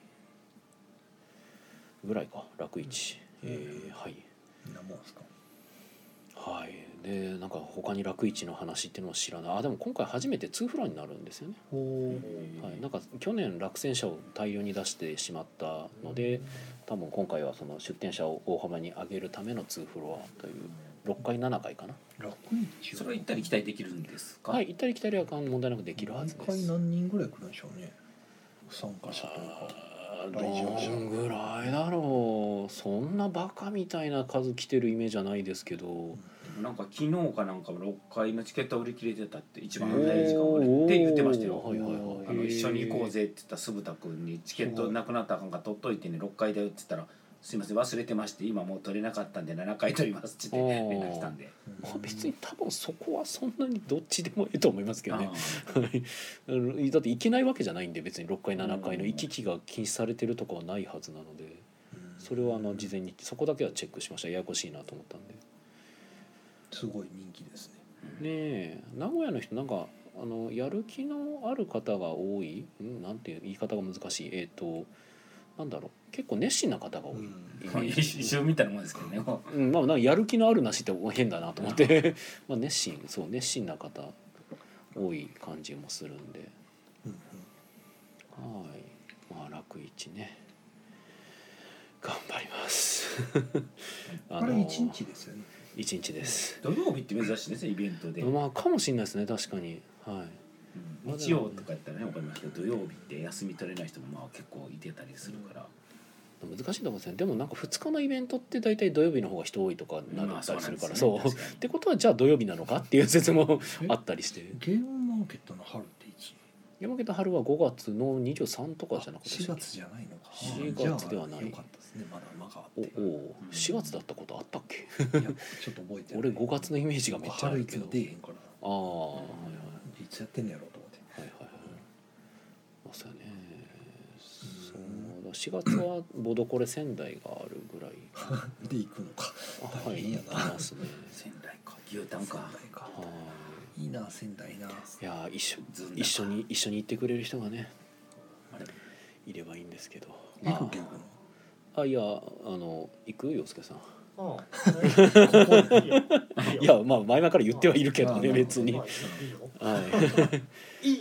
ぐらいか楽一、はいなもんですか。 はい、でなんか他に楽一の話っていうのを知らない。でも今回初めて2フロアになるんですよね。はい、なんか去年落選者を大量に出してしまったので多分今回はその出店者を大幅に上げるための2フロアという6回7回かな。 楽一それは行ったり来たりできるんですか。 はい、行ったり来たりは問題なくできるはずです。 毎回何人ぐらい来るんでしょうね、参加者というか。 どんぐらいだろう。そんなバカみたいな数来てるイメージじゃないですけど、 なんか昨日かなんかも6回のチケット売り切れてたって一番早い時間までって言ってましたよ。 はいはいはい。 一緒に行こうぜって言った鈴田君にチケットなくなったらあかんから取っといてね6回だよって言ったらすいません忘れてまして今もう取れなかったんで7回取りますって言って連絡来たんで、 まあ、別に多分そこはそんなにどっちでもいいと思いますけどね。だって行けないわけじゃないんで別に6回7回の行き来が禁止されてるとかはないはずなので、それは事前にそこだけはチェックしました。ややこしいなと思ったんで。 すごい人気ですね。 ねえ名古屋の人なんかやる気のある方が多い、なんていう言い方が難しい。なんだろう結構熱心な方が多いイメージ。 一緒みたいなもんですけどね。 まあなんかやる気のあるなしって変だなと思ってまあ熱心な方多い感じもするんで、はいまあ楽一ね頑張りますあれ1日ですよね。 1日です。 土曜日って珍しいですねイベントで。 まあかもしれないですね確かに。はい。 日曜とかやったらねわかりますけど土曜日って休み取れない人もまあ結構いてたりするから。 難しいと思うんですね。でもなんか2日のイベントって大体土曜日の方が人多いとかなったりするから、そうってことはじゃあ土曜日なのかっていう説もあったりして。 ゲームマーケットの春っていつ？ ゲームマーケット春は5月の23とかじゃなくて 4月じゃないのか。 4月ではない。 よかったですね。まだ間があって。 4月だったことあったっけ？ いやちょっと覚えてない。 俺5月のイメージがめっちゃあるけど。 春いつ出えへんから。 ああ、はいいつやってんのやろうと思って。 はいはいはい。そうよね。4月はボドコレ仙台があるぐらいで行くのか。 はい、行きますね。 仙台か牛タンか。 いいな仙台な。いや一緒に行ってくれる人がねいればいいんですけど。 行くけど。 いや行く陽介さん。 いいやまあ前々から言ってはいるけどね別に。はい。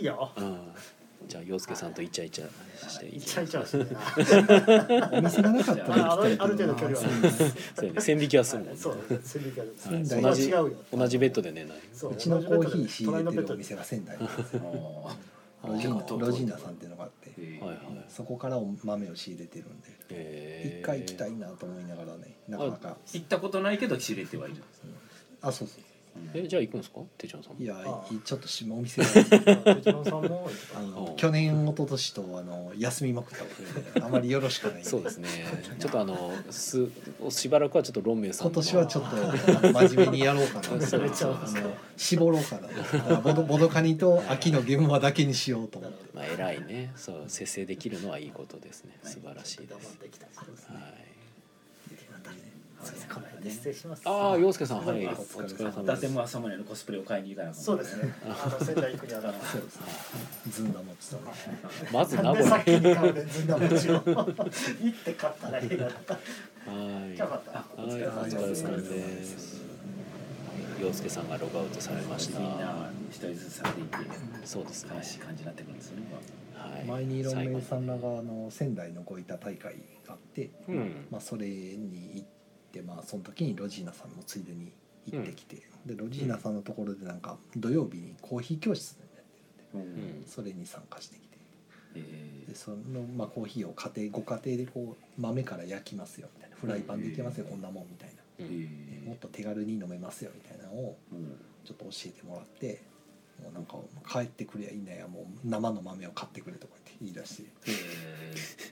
いいよ。 じゃあ陽介さんとイチャイチャしてイチャイチャしてお店がなかったらある程度距離はそうね線引きはするもんね。 そう線引きは同じベッドで寝ない。 うちのコーヒー仕入れてるお店が仙台なんですよ。ロジーナさんっていうのがあって、そこから豆を仕入れてるんで一回行きたいなと思いながらねなかなか行ったことないけど仕入れてはいるんですね。 あそうそう。 じゃあ行くんですかてちゃんさん。 いやちょっとお店さんも去年一昨年と休みまくったことであまりよろしくない。 そうですね。ちょっとしばらくはちょっとロンメイさん今年はちょっと真面目にやろうかな。絞ろうかな。ボドカニと秋の現場だけにしようと思って。 まあ偉いね。そう節制できるのはいいことですね。素晴らしいです。はい。 失礼します。 ああ陽介さんはいお疲れ様です。 伊達も朝までのコスプレを買いに行かなかった。 そうですね。仙台行くにはそうですね。ずんだもちとまず名古屋。 先に買うねずんだもちを行って買ったらいいな。 はい。お疲れ様です。陽介さんがログアウトされました。 みんな一人ずつされていってそうですね。 悲しい感じになってくるんですよね。 前にロンメイさんらが仙台のごいた大会があって、まあそれに行ってまあその時にロジーナさんもついでに行ってきて、でロジーナさんのところでなんか土曜日にコーヒー教室やってるんで、それに参加してきて、でそのまあコーヒーをご家庭でこう豆から焼きますよみたいな、フライパンでいけますよこんなもんみたいな、もっと手軽に飲めますよみたいなのをちょっと教えてもらって、もうなんか帰ってくれやいないやもう生の豆を買ってくれとか言い出して、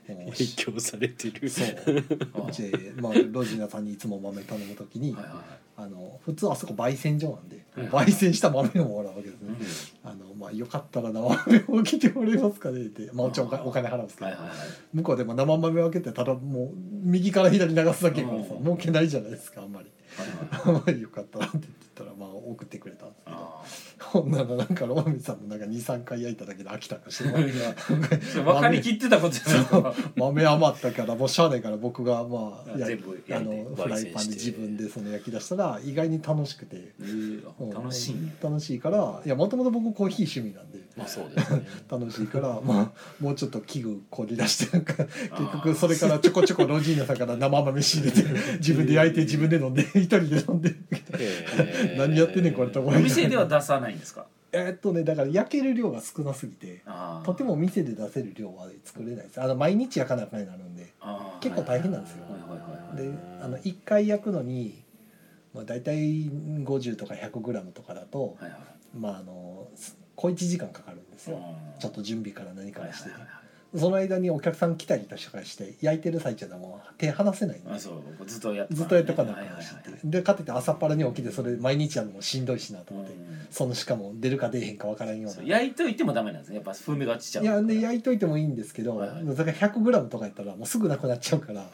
もう影響されてる。 そうで、まあ、ロジーナさんにいつも豆頼むときに、普通あそこ焙煎所なんで、焙煎した豆をもらうわけですね、まあ、よかったら生豆を来てもらえますかねって、まあ、お金払うんですけど、向こうでも生豆を開けてただもう右から左流すだけやからさ儲けないじゃないですかあんまり、よかったらって言ったらまあ送ってくれたんですけど、ほんならなんかロマミさんもなんか 2,3 回焼いただけで飽きたかして分かりきってたことじゃないですか。 豆余ったからもうしゃあないから僕がまあ全部やってフライパンで自分でその焼き出したら意外に楽しくて、 楽しいね。 楽しいから、いやもともと僕コーヒー趣味なんで、 まあそうですね。 楽しいからまあもうちょっと器具凝り出してなんか結局それからちょこちょこロジーナさんから生豆仕入れて自分で焼いて自分で飲んで一人で飲んで何やってんねんこれと思いながら。 お店では出さないんですか。 だから焼ける量が少なすぎてとても店で出せる量は作れないです。毎日焼かなきゃなるんで結構大変なんですよ。で1回焼くのに、まあ、大体50とか 100g とかだと、まあ小1時間かかるんですよ。ちょっと準備から何からして、その間にお客さん来たりとかして焼いてる最中でも手離せないんで、 ずっとやっとかなんかして、でかといって朝っぱらに起きてそれ毎日やるのもしんどいしなと思って、そのしかも出るか出えへんかわからんような。 焼いといてもダメなんですね。やっぱ風味が落ちちゃう。 いやで焼いといてもいいんですけど、だから 100g とかやったらもうすぐなくなっちゃうから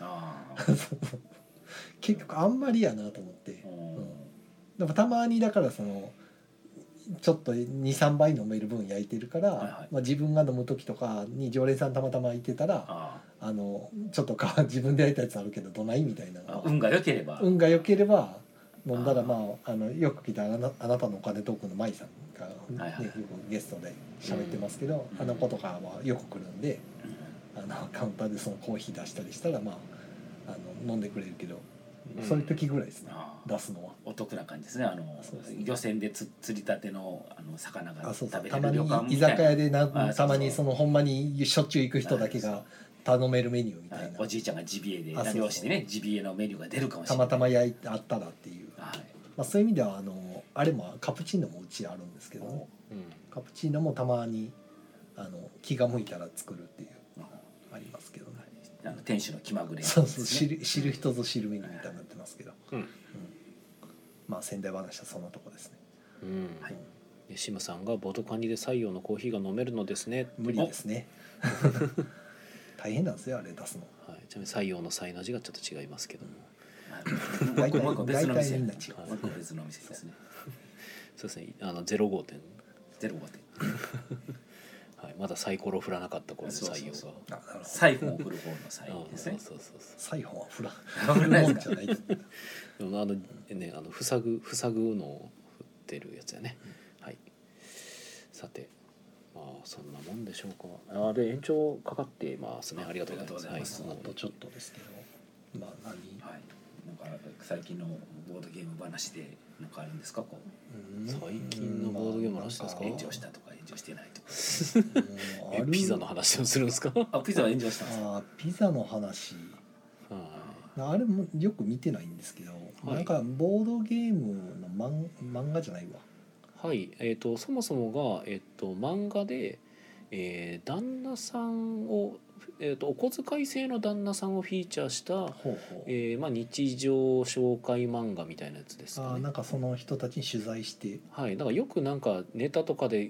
結局あんまりやなと思って、でもたまにだからそのちょっと 2,3 倍飲める分焼いてるから、まあ、自分が飲む時とかに常連さんたまたまいてたらちょっと自分で焼いたやつあるけどどないみたいなのは運が良ければ飲んだら、まあ、よく来たあなたのお金トークの舞さんが、よくゲストで喋ってますけど、あの子とかはよく来るんで、カウンターでそのコーヒー出したりしたら、まあ、飲んでくれるけど、そういう時ぐらいですね、出すのは。 お得な感じですね。漁船で釣りたての魚が食べれたまる旅館に居酒屋でたまにそのほんまにしょっちゅう行く人だけが頼めるメニューみたいな、 おじいちゃんがジビエで漁師でね、ジビエのメニューが出るかもしれない。 たまたま焼いてあったらっていう、まあ、そういう意味ではあれもカプチーノもうちあるんですけども、カプチーノもたまに気が向いたら作るっていうありますけどね。 店主の気まぐれ、 そう知る人ぞ知るメニューみたいになってますけど、まあ仙台話はそんなとこですね。 シムさんがボード管理で採用のコーヒーが飲めるのですね。 無理ですね大変なんですよあれ出すの。 ちなみに採用の採の字がちょっと違いますけども、 もう一個別の店、 みんな違う。 もう一個別の店ですね。 そうですね。05点。 05点。 はい、まだサイコロ振らなかった頃の採用が。 サイフォンを振る方のサイですね。 サイフォンは振るもんじゃない。でも塞ぐのを振ってるやつやね。はい。さて、まあそんなもんでしょうか。あれ延長かかってますね。ありがとうございます。 あとちょっとですけど、まあなんか最近のボードゲーム話でなんかあるんですかこう。 最近のボードゲームの話ですか。 炎上したとか炎上してないとか。 ピザの話をするんですか。 ピザは炎上したんですか。 ピザの話。あれもよく見てないんですけど、なんかボードゲームの漫画じゃないわ。 はい、そもそもが、漫画で、旦那さんを、お小遣い制の旦那さんをフィーチャーした、まあ、日常紹介漫画みたいなやつですかね。 なんかその人たちに取材して、 はい、だからよくなんかネタとかで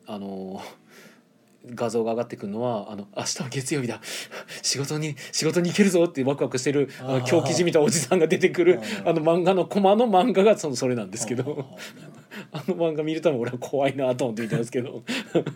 画像が上がってくるのは明日は月曜日だ仕事に行けるぞってワクワクしてる狂気じみたおじさんが出てくる漫画のコマの漫画がそれなんですけど漫画見るため俺は怖いなと思って見てますけど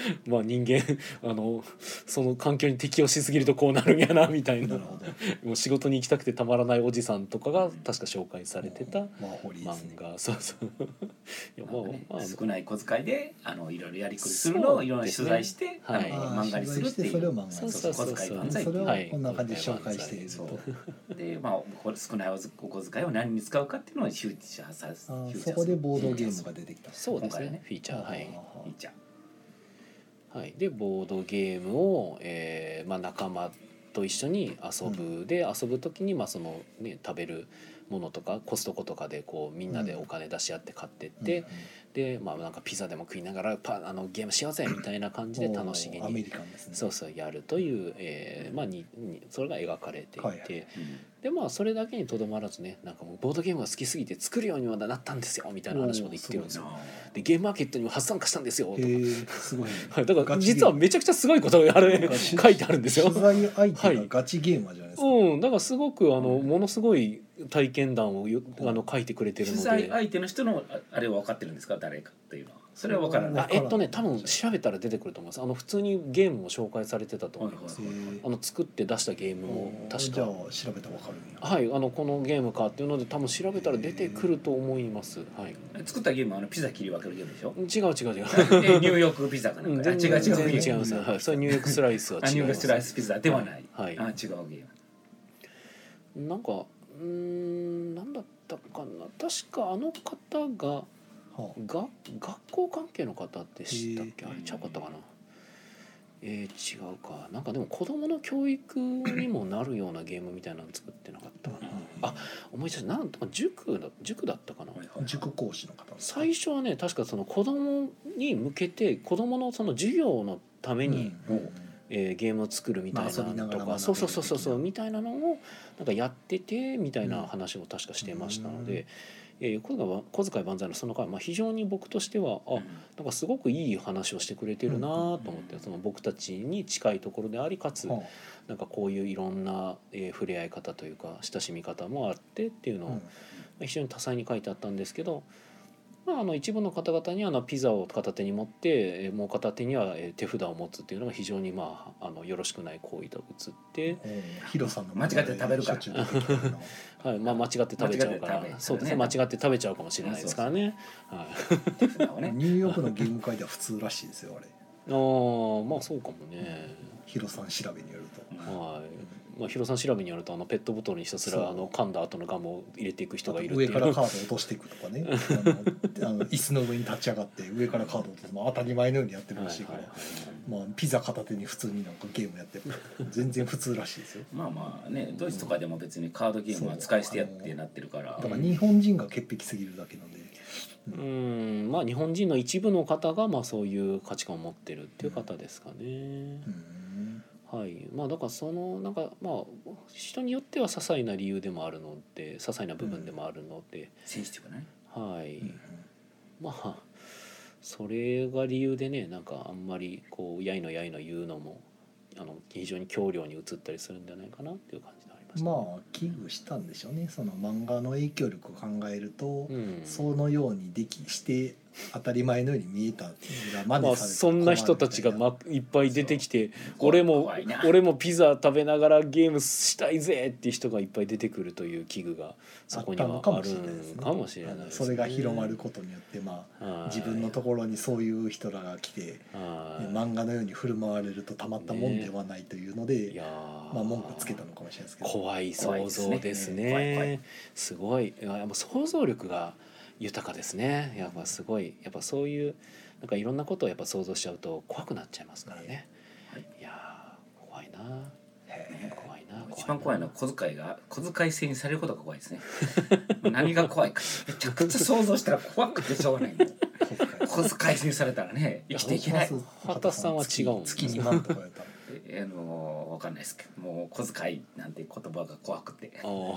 まあ人間その環境に適応しすぎるとこうなるんやなみたいななるほど。 もう仕事に行きたくてたまらないおじさんとかが確か紹介されてたまあホリーですね漫。画。そうそういやなんかねまあ少ない小遣いでいろいろやりくりするのをいろいろ取材して、 はい漫画にするっていうそれを漫画にそうする。 そうそう小遣い万歳それをはいこんな感じで紹介しているそと。 うでこれ少ないお小遣いを何に使うかっていうのをフューチャーさせあーフューチャーそこでボードゲームが出てきた。 そうです今回はねねフィーチャーはい、 いいじゃんはい、でボードゲームを、まあ、仲間と一緒に遊ぶ、で遊ぶ時に、まあそのね、食べるものとかコストコとかでこうみんなでお金出し合って買ってって、で、まあ、なんかピザでも食いながらゲームしようぜみたいな感じで楽しげアメにリカンですね。 そうそうやるという、まあ、それが描かれていて、 はいはいでまあそれだけにとどまらずねなんかもうボードゲームが好きすぎて作るようにまでなったんですよみたいな話まで言ってるんですよ。でゲームマーケットにも初参加したんですよとか、 へえすごい。 はい、だからガチゲーム実はめちゃくちゃすごいことがあれガチ書いてあるんですよ。 取材相手がガチゲーマーじゃないですか。 うん、だからすごくものすごい体験談を書いてくれてる取ので。 材相手の人のあれは分かってるんですか誰かっていうのはそれは分からない多分調べたら出てくると思います。普通にゲームも紹介されてたと思います。 へえ作って出したゲームも確じゃあか調べたらわかるんや。 はいこのゲームかっていうので多分調べたら出てくると思います。はい作ったゲームはピザ切り分けるゲームでしょ違うでニューヨークピザかなんか、 全然違うゲーム違います。はい、それニューヨークスライスは違います。 ニューヨークスライスピザではない、 はい違うゲームなんかなんだったかな確かあの方がは学校関係の方でしたっけ、 へーあれちゃうかったかな、違うかなんかでも子供の教育にもなるようなゲームみたいなの作ってなかったかなあ思い出したなんとか塾だったかな、 はいあ塾講師の方ですか。 最初はね確かその子供に向けて子供のその授業のために、ゲームを作るみたいなまあ遊びながらとか、 学べるそうみたいなのをなんかやっててみたいな話を確かしてましたので、小遣い万歳のその回、まあ、非常に僕としてはなんかすごくいい話をしてくれてるなと思って、その僕たちに近いところでありかつはなんかこういういろんな、触れ合い方というか親しみ方もあってっていうのを、非常に多彩に書いてあったんですけど、まあ、一部の方々にはピザを片手に持ってもう片手には手札を持つっていうのが非常に、まあ、よろしくない行為と映って、 ヒロさんの間違って食べるからしょっちゅう出てきてるのはいまあ、間違って食べちゃうから間違って食べちゃうねそうですね間違って食べちゃうかもしれないですからね。はい手札をねニューヨークのゲーム会では普通らしいですよあれ。 まあそうかもね。 ヒロさん調べによると。 はいまあ、ヒロさん調べによるとペットボトルにひたすらそう噛んだ後のガムを入れていく人がいるっていう上からカードを落としていくとかね椅子の上に立ち上がって上からカードを落とすの当たり前のようにやってるらしいから、まあ、ピザ片手に普通になんかゲームやってる全然普通らしいですよ。 まあまあねドイツとかでも別にカードゲームは使い捨てやってなってるからだから日本人が潔癖すぎるだけなんで、 まあ日本人の一部の方がまあそういう価値観を持ってるっていう方ですかね。はいまあ、だからそのなんかまあ人によっては些細な理由でもあるので些細な部分でもあるので、 センシティブねはいまあそれが理由でねなんかあんまりこうやいの言うのも非常に強量に映ったりするんじゃないかなっていう感じでありました、 まあ危惧したんでしょうね。その漫画の影響力を考えると、そのようにして当たり前のように見えたが真似されてまあそんな人たちがいっぱい出てきてそう俺も怖いなピザ食べながらゲームしたいぜっていう人がいっぱい出てくるという危惧がそこにはあるかもしれないですね。 それが広まることによってまあ自分のところにそういう人らが来て漫画のように振る舞われるとたまったもんではないというので、 いやまあ文句つけたのかもしれないですけど、 怖い想像です怖いね。すごいやっぱ想像力が豊かですね。やっぱすごいやっぱそういうなんかいろんなことをやっぱ想像しちゃうと怖くなっちゃいますからね。いや怖いな怖いな。 一番怖いのは小遣い制にされることが怖いですね何が怖いかめちゃくちゃ想像したら怖くてしょうがない小遣い制にされたらね生きていけない畑さんは違うんです月2万とかやったら分かんないですけどもう小遣いなんて言葉が怖くて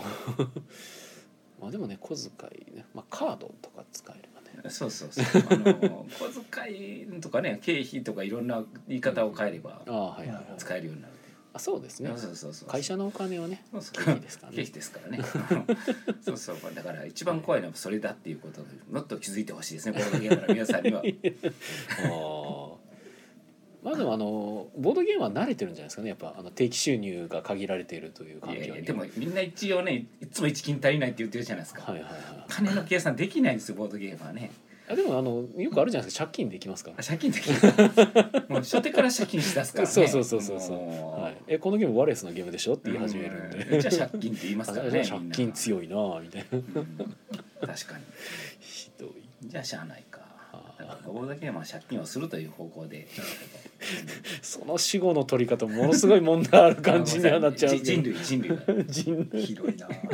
まあでもね小遣いね、まあ、カードとか使えればねそう小遣いとかね経費とかいろんな言い方を変えればはいはい使えるようになるそうですね。 そう会社のお金はね経費ですからね。 経費ですからねそうだから一番怖いのはそれだっていうことをもっと気づいてほしいですねこのゲームの皆さんにはまあでもボードゲームは慣れてるんじゃないですかね。やっぱ定期収入が限られているという環境に。 でもみんな一応ねいつも1金足りないって言ってるじゃないですか、 はいはいはい。 金の計算できないんですよボードゲームはね。 でもよくあるじゃないですか、借金できますから。 借金できるもう初手から借金しだすからね。 そう、 もうはい、このゲームワレスのゲームでしょって言い始めるんで、 じゃあ借金って言いますからね。 じゃあ借金強いなみたいな、 確かにひどい。 じゃあしゃあないか。だからボードゲームは借金をするという方向でその死後の取り方ものすごい問題ある感じにはなっちゃう人類人類広いな。 はい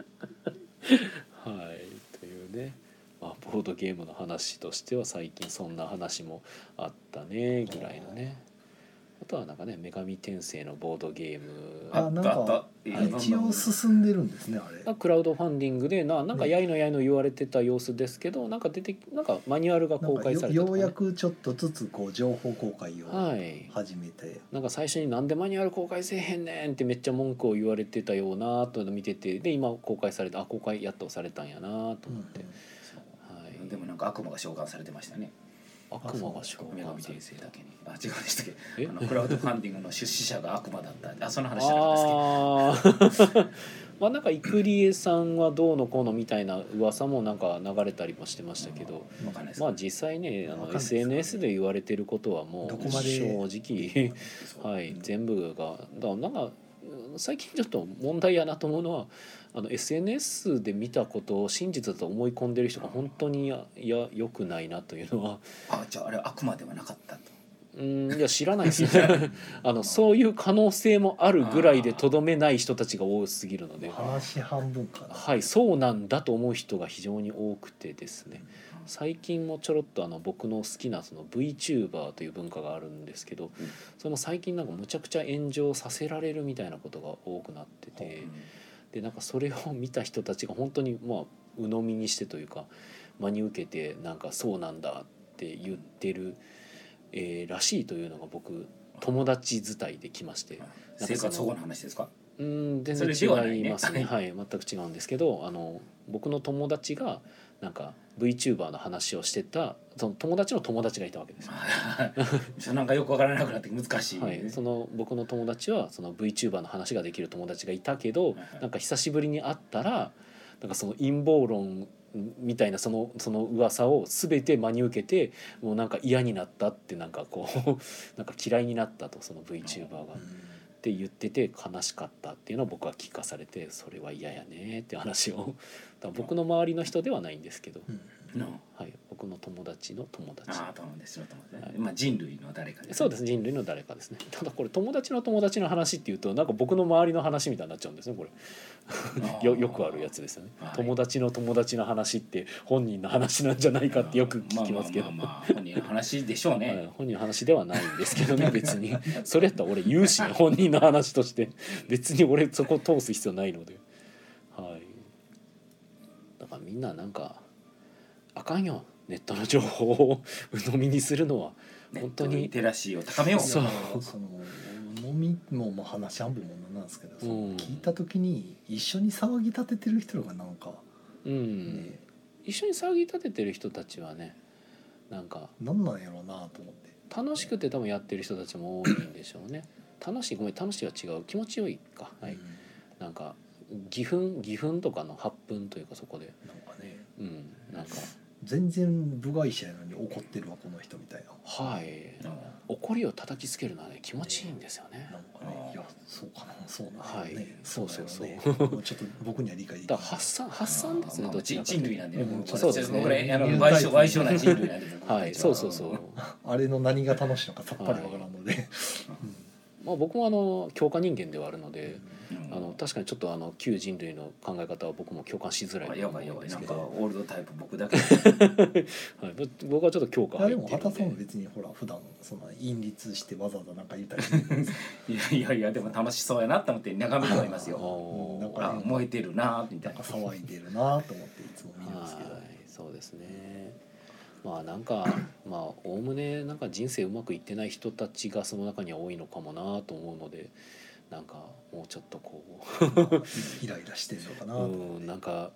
というね、ボードゲームの話としては最近そんな話もあったねぐらいのね。あとはなんかね、女神転生のボードゲームなんか一応進んでるんですね、あれ。 クラウドファンディングでなんかやいのやいの言われてた様子ですけど、なんかマニュアルが公開されたとか、ね、 ようやくちょっとずつ情報公開を始めて、 なんか最初になんでマニュアル公開せえへんねんってめっちゃ文句を言われてたようなと見てて、で今公開された、公開やっとされたんやなと思って、はい、 でもなんか悪魔が召喚されてましたね。 悪魔が召喚女神転生だけに違うでしたっけ、クラウドファンディングの出資者が悪魔だった、その話じゃなかったですけどなんかイクリエさんはどうのこうのみたいな噂もなんか流れたりもしてましたけど、実際ねSNS で言われてることはもう正直はい、全部がなんか最近ちょっと問題やなと思うのは、SNS で見たことを真実だと思い込んでる人が本当に良くないなというのは。 じゃああれ悪魔ではなかったと。 いや知らないですねそういう可能性もあるぐらいでとどめない人たちが多すぎるので、 話半分かな。 はい、そうなんだと思う人が非常に多くてですね、最近もちょろっと僕の好きなその VTuber という文化があるんですけど、その最近なんかむちゃくちゃ炎上させられるみたいなことが多くなってて、でなんかそれを見た人たちが本当に鵜呑みにしてというか真に受けて、なんかそうなんだって言ってる、らしいというのが僕友達伝いで来まして、 生活保護の話ですか？ 全然違いますね。はい、全く違うんですけど、僕の友達がなんか VTuber の話をしてたその友達の友達がいたわけですよ。 なんかよくわからなくなって難しい、 はい、その僕の友達はその VTuber の話ができる友達がいたけど、なんか久しぶりに会ったらなんかその陰謀論みたいなその噂を全て真に受けて、もうなんか嫌になったって、なんかこうなんか嫌いになったと、その VTuber がって言ってて悲しかったっていうのを僕は聞かされて、それは嫌やねって話を僕の周りの人ではないんですけど、はい、僕の友達の友達、 人類の誰かですね。 そうです、人類の誰かですね。ただこれ友達の友達の話っていうとなんか僕の周りの話みたいになっちゃうんですね、これよくあるやつですよね、友達の友達の話って本人の話なんじゃないかってよく聞きますけど、 本人の話でしょうね、 本人の話ではないんですけどね別にそれやったら俺言うしね、本人の話として別に俺そこ通す必要ないので、はい、だからみんななんかあかんよ、ネットの情報を鵜呑みにするのは本当にリテラシーを高めよう。 その飲みも話半分もなんですけど、聞いた時に一緒に騒ぎ立ててる人がなんか、 一緒に騒ぎ立ててる人たちはね、なんかなんなんやろうなと思って、 楽しくて多分やってる人たちも多いんでしょうね楽しいは違う、気持ちよいか、はい、なんか義憤とかの発憤というか、そこでなんかね、 なんか全然部外者やのに怒ってるわこの人みたいな、 はい、怒りを叩きつけるのはね気持ちいいんですよね。 なんかね、いやそうかな、そうなんだよね、 はい、そうちょっと僕には理解できない。 発散ですね、どっちか人類なんでね、 そうですね、 僕ら賠償な人類なんではい、そうあれの何が楽しいのかさっぱりわからんので、 僕も強化人間ではあるので、確かにちょっと旧人類の考え方は僕も共感しづらいと思うんですけど、 オールドタイプ僕だけはい、僕はちょっと共感入ってるんで。 でも畑さんも別にほら普段そんな隠立してわざわざなんか言ったりいやでも楽しそうやなと思って眺めてはいますよ。 なんか燃えてるなみたいな、 騒いでるなと思っていつも見るんですけど、 そうですね。なんかおおむねなんか人生うまくいってない人たちがその中には多いのかもなと思うので、なんかもうちょっとこうイライラしてるのかなと思って、 なんか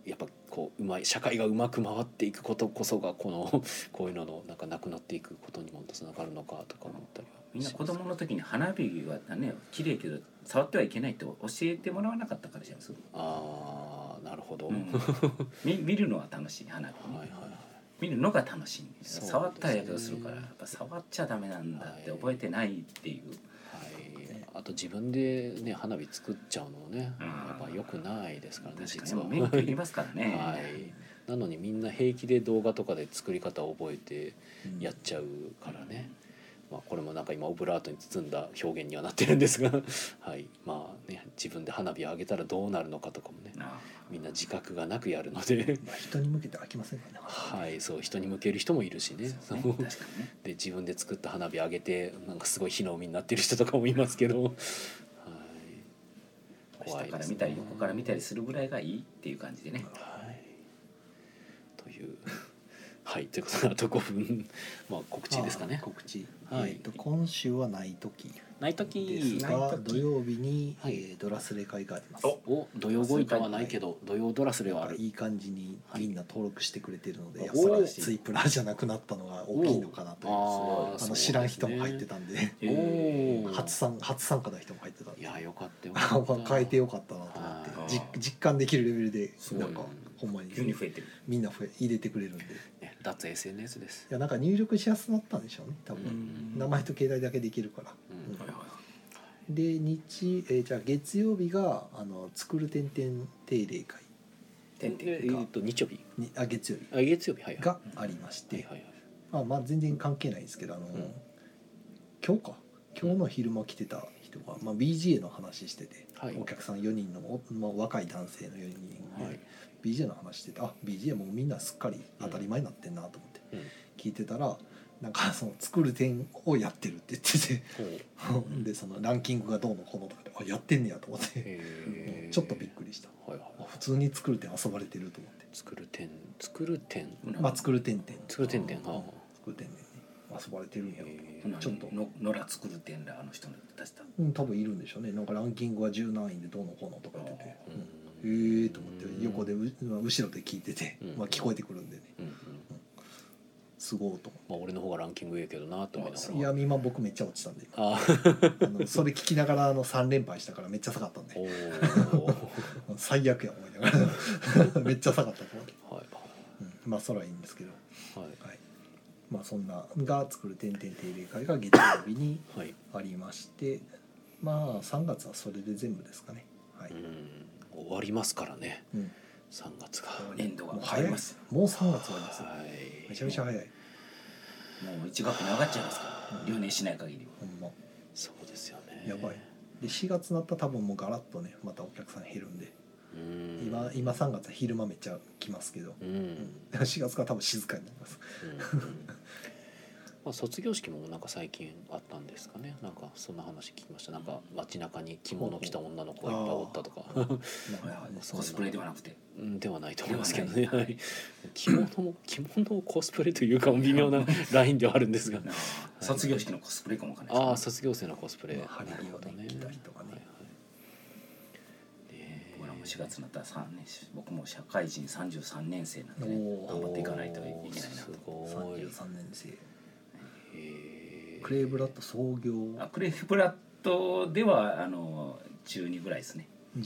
やっぱこう社会がうまく回っていくことこそがこのこういうののなんかなくなっていくことにもつながるのかとか思ったりはみんな子供の時に花火はね綺麗けど触ってはいけないって教えてもらわなかったからじゃないですか。 ああなるほど、 見るのは楽しい花火、ね、 はいはいはい、 見るのが楽しい、 そうですね触ったらやけどするからやっぱ触っちゃダメなんだって覚えてないっていう、 はい、あと自分でね花火作っちゃうのね、 うんやっぱ良くないですからね確か実は。 に免許いりますからね、 はいなのにみんな平気で動画とかで作り方を覚えてやっちゃうからね、まあ、これもなんか今オブラートに包んだ表現にはなってるんですがはいまあね自分で花火を上げたらどうなるのかとかもねみんな自覚がなくやるのでまあ人に向けて飽きませんからね。 はいそう人に向ける人もいるしねそうね確かにねで自分で作った花火上げてなんかすごい火の海になってる人とかもいますけど、はい、怖いですね下から見たり横から見たりするぐらいがいいっていう感じでね、 はいというはいということであと5分まあ告知ですかね。 告知、 はい今週はない時ないときですが土曜日に、 はいドラスレ会があります。 お土曜ゴイタはないけど土曜ドラスレはある。 いい感じにみんな登録してくれてるので、やっおぱりツイプラじゃなくなったのが大きいのかなというあー知らん人も入ってたんで、 おー初参加の人も入ってたんで、 いやよかったよかった変えてよかったなと思ってあー実感できるレベルですごいなんかほんまに急に増えてる。 みんな入れてくれるんで、いね脱 SNS です。 やなんか入力しやすくなったんでしょうね多分、 うん名前と携帯だけできるから。 うんはいはいでじゃあ月曜日が作る点々定例会日曜日月曜日月曜日はいはいがありまして、 はいはいはいまあ全然関係ないんですけど今日の昼間来てた人が、BGA の話してて、 はいお客さん4人の、若い男性の4人で、 はい BGA の話しててBGA もうみんなすっかり当たり前になってんなと思ってうん聞いてたら、なんかその作る点をやってるって言っててほうでそのランキングがどうのこうのとかでやってんねやと思ってへーちょっとびっくりした。 はいはい普通に作る点遊ばれてると思って、 作る点作る点々 作る点々 作る点々に遊ばれてるんやと思ってへーちょっと野良作る点ら人の出した。 多分いるんでしょうね。なんかランキングは10何位でどうのこうのとか言ってて、 うんへえと思って横で後ろで聞いてて、聞こえてくるんでね、 うんうんすごいと思まあ俺の方がランキングいいけどなと思いながって。 らいや今僕めっちゃ落ちたんで、 あそれ聞きながら3連敗したからめっちゃ下がったんおでお最悪や思いながらめっちゃ下がったと思って、 はいまあそれはいいんですけど、 はいはい、まあそんなが作る点々定例会が月曜日にはいありまして、まあ3月はそれで全部ですかね。はい、 うん終わりますからねうん 3月が年度がもう早い入ります。 もう3月終わりますよ。 はいめちゃめちゃ早い。 もう1学年上がっちゃいますから留年しない限りは。 ほんまそうですよねやばい。で4月になったら多分もうガラッとねまたお客さん減るんで、 うん今3月は昼間めっちゃ来ますけど、 うん 4月から多分静かになります。 まあ卒業式もなんか最近あったんですかね。なんかそんな話聞きました。なんか街中に着物着た女の子がいっぱいおったとか。 はいはいコスプレではなくて。 うんではないと思いますけどね。 ではないはい着物をコスプレというか微妙なラインではあるんですが。 卒業式のコスプレかもわかんないですね。 ああ卒業生のコスプレ。 まあ針をね着たりとかねはいはい僕らも4月になったら3年僕も社会人33年生なんでねおー頑張っていかないといけないなすと。 ごい。 33年生へークレイブラッド創業クレイブラッドでは中2ぐらいですね。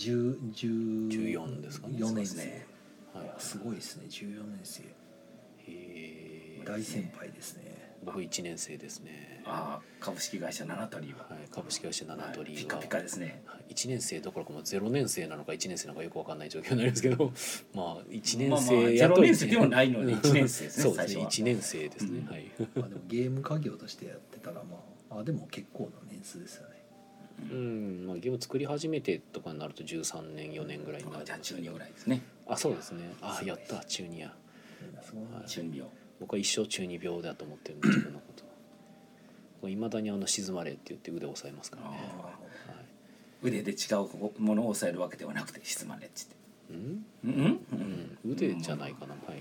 14ですかね 4年生そうですね。 はいすごいですね。14年生へー大先輩ですね。 僕1年生ですね。 ああ株式会社七鳥は、 はい株式会社七鳥はピカピカですね。 1年生どころかもう0年生なのか1年生なのかよくわかんない状況になりますけどまあ1年まあまあ生やと 0年生ではないので1年生ですねそうですね最初は。 1年生ですね、 うんはいまあでもゲーム家業としてやってたらでも結構な年数ですよね。 うんまあゲーム作り始めてとかになると13年4年ぐらいになるじゃあ中2ぐらいですね。 あそうですねやった中2やすごいはい中2病。 僕は一生中2病だと思ってるんで自分のこといまだに沈まれって言って腕を押さえますからね、 あは腕で違うものを抑えるわけではなくて質まれっつって。 い、うんうんうん、腕じゃないかな、はい、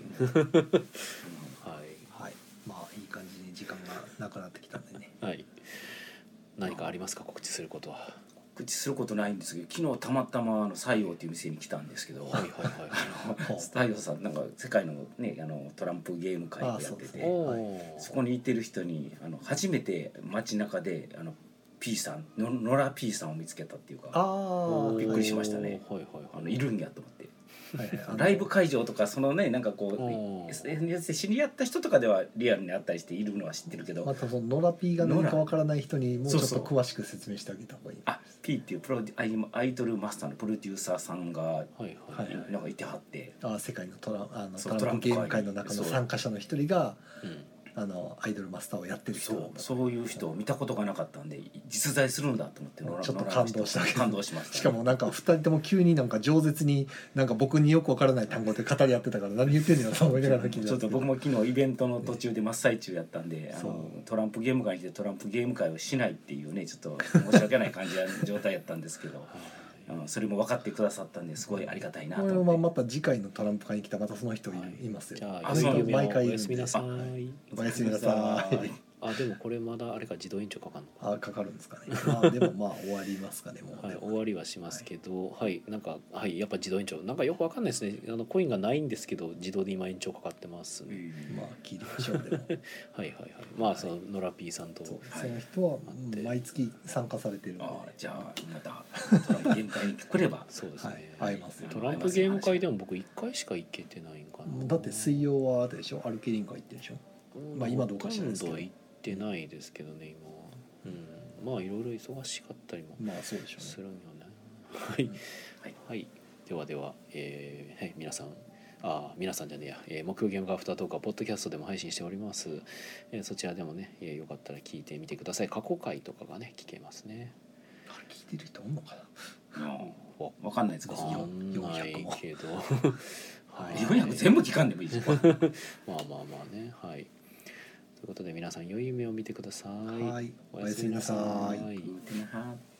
はい。まあいい感じに時間がなくなってきたんでね。 はい、はい、何かありますか告知することは。 口することないんですけど、昨日たまたま西洋っていう店に来たんですけど、 はいはいはい西洋さんなんか世界のねトランプゲーム会をやってて、 おそこに行ってる人に初めて街中でP さんノラ P さんを見つけたっていうか、 あびっくりしましたね。 はいはいはいいるんやと思って。 はいはい、 ライブ会場とかそのねなんかこおう SNS で知り合った人とかではリアルに会ったりしているのは知ってるけど、 またそのノラ P が何かわからない人にもうちょっとそうそう詳しく説明してあげた方がいい。 あ P っていうアイドルマスターのプロデューサーさんがはいはいはいなんかいてはって、 世界のトそうランプゲーム界の中の参加者の一人がうんアイドルマスターをやってる人なんだ。 そういう人を見たことがなかったんで実在するんだと思ってちょっと感動したけど感動しましたね。 しかもなんか2人とも急になんか饒舌になんか僕によくわからない単語で語り合ってたから何言ってんのよと思いながら聞いてたんですけど、 ちょっと僕も昨日イベントの途中で真っ最中やったんで、 そうトランプゲーム会に来てトランプゲーム会をしないっていうねちょっと申し訳ない感じの状態やったんですけどそれも分かってくださったんですごいありがたいなとこれ思って。 はまた次回のトランプ会に来たまたその人いますよ。 じゃああの人毎回いおるんで。 やすみなさい。 おやすみなさい。 あでもこれまだあれか自動延長かかんのか。 かかるんですかね。まあでもまあ終わりますかねもうね。 はい、終わりはしますけど、はい、なんか、はい、やっぱ自動延長、なんかよくわかんないですね。コインがないんですけど、自動で今延長かかってますね。 まあ聞いてみましょうでも。 はいはいはい。まあ、そのノラ P さんと。 そうその人は毎月参加されてるんで。 じゃあまたトランプゲーム会に来ればそうですね。 会えますよ。 トランプゲーム会でも僕一回しか行けてないんかな。 だって水曜はあれでしょ、アルケリン会行ってるでしょ。まあ今どうか知らないですけどほとんど行ってないですけどね、今は。うん、まあいろいろ忙しかったりもまあそうでしょすうね。 るんよね。はい、はい、ではでは、はい皆さん。皆さんじゃねえや、木曜ゲームカフタートークはポッドキャストでも配信しております。そちらでもね、よかったら聞いてみてください。過去回とかがね聞けますね。 あれ聞いてる人おんのかな。 分かんないですか。 わかんないけど、はい、 400全部聞かんでもいいですよ。 まあまあまあね、はい。ということで皆さん良い夢を見てください。 はい。おやすみなさい。 言うてなはって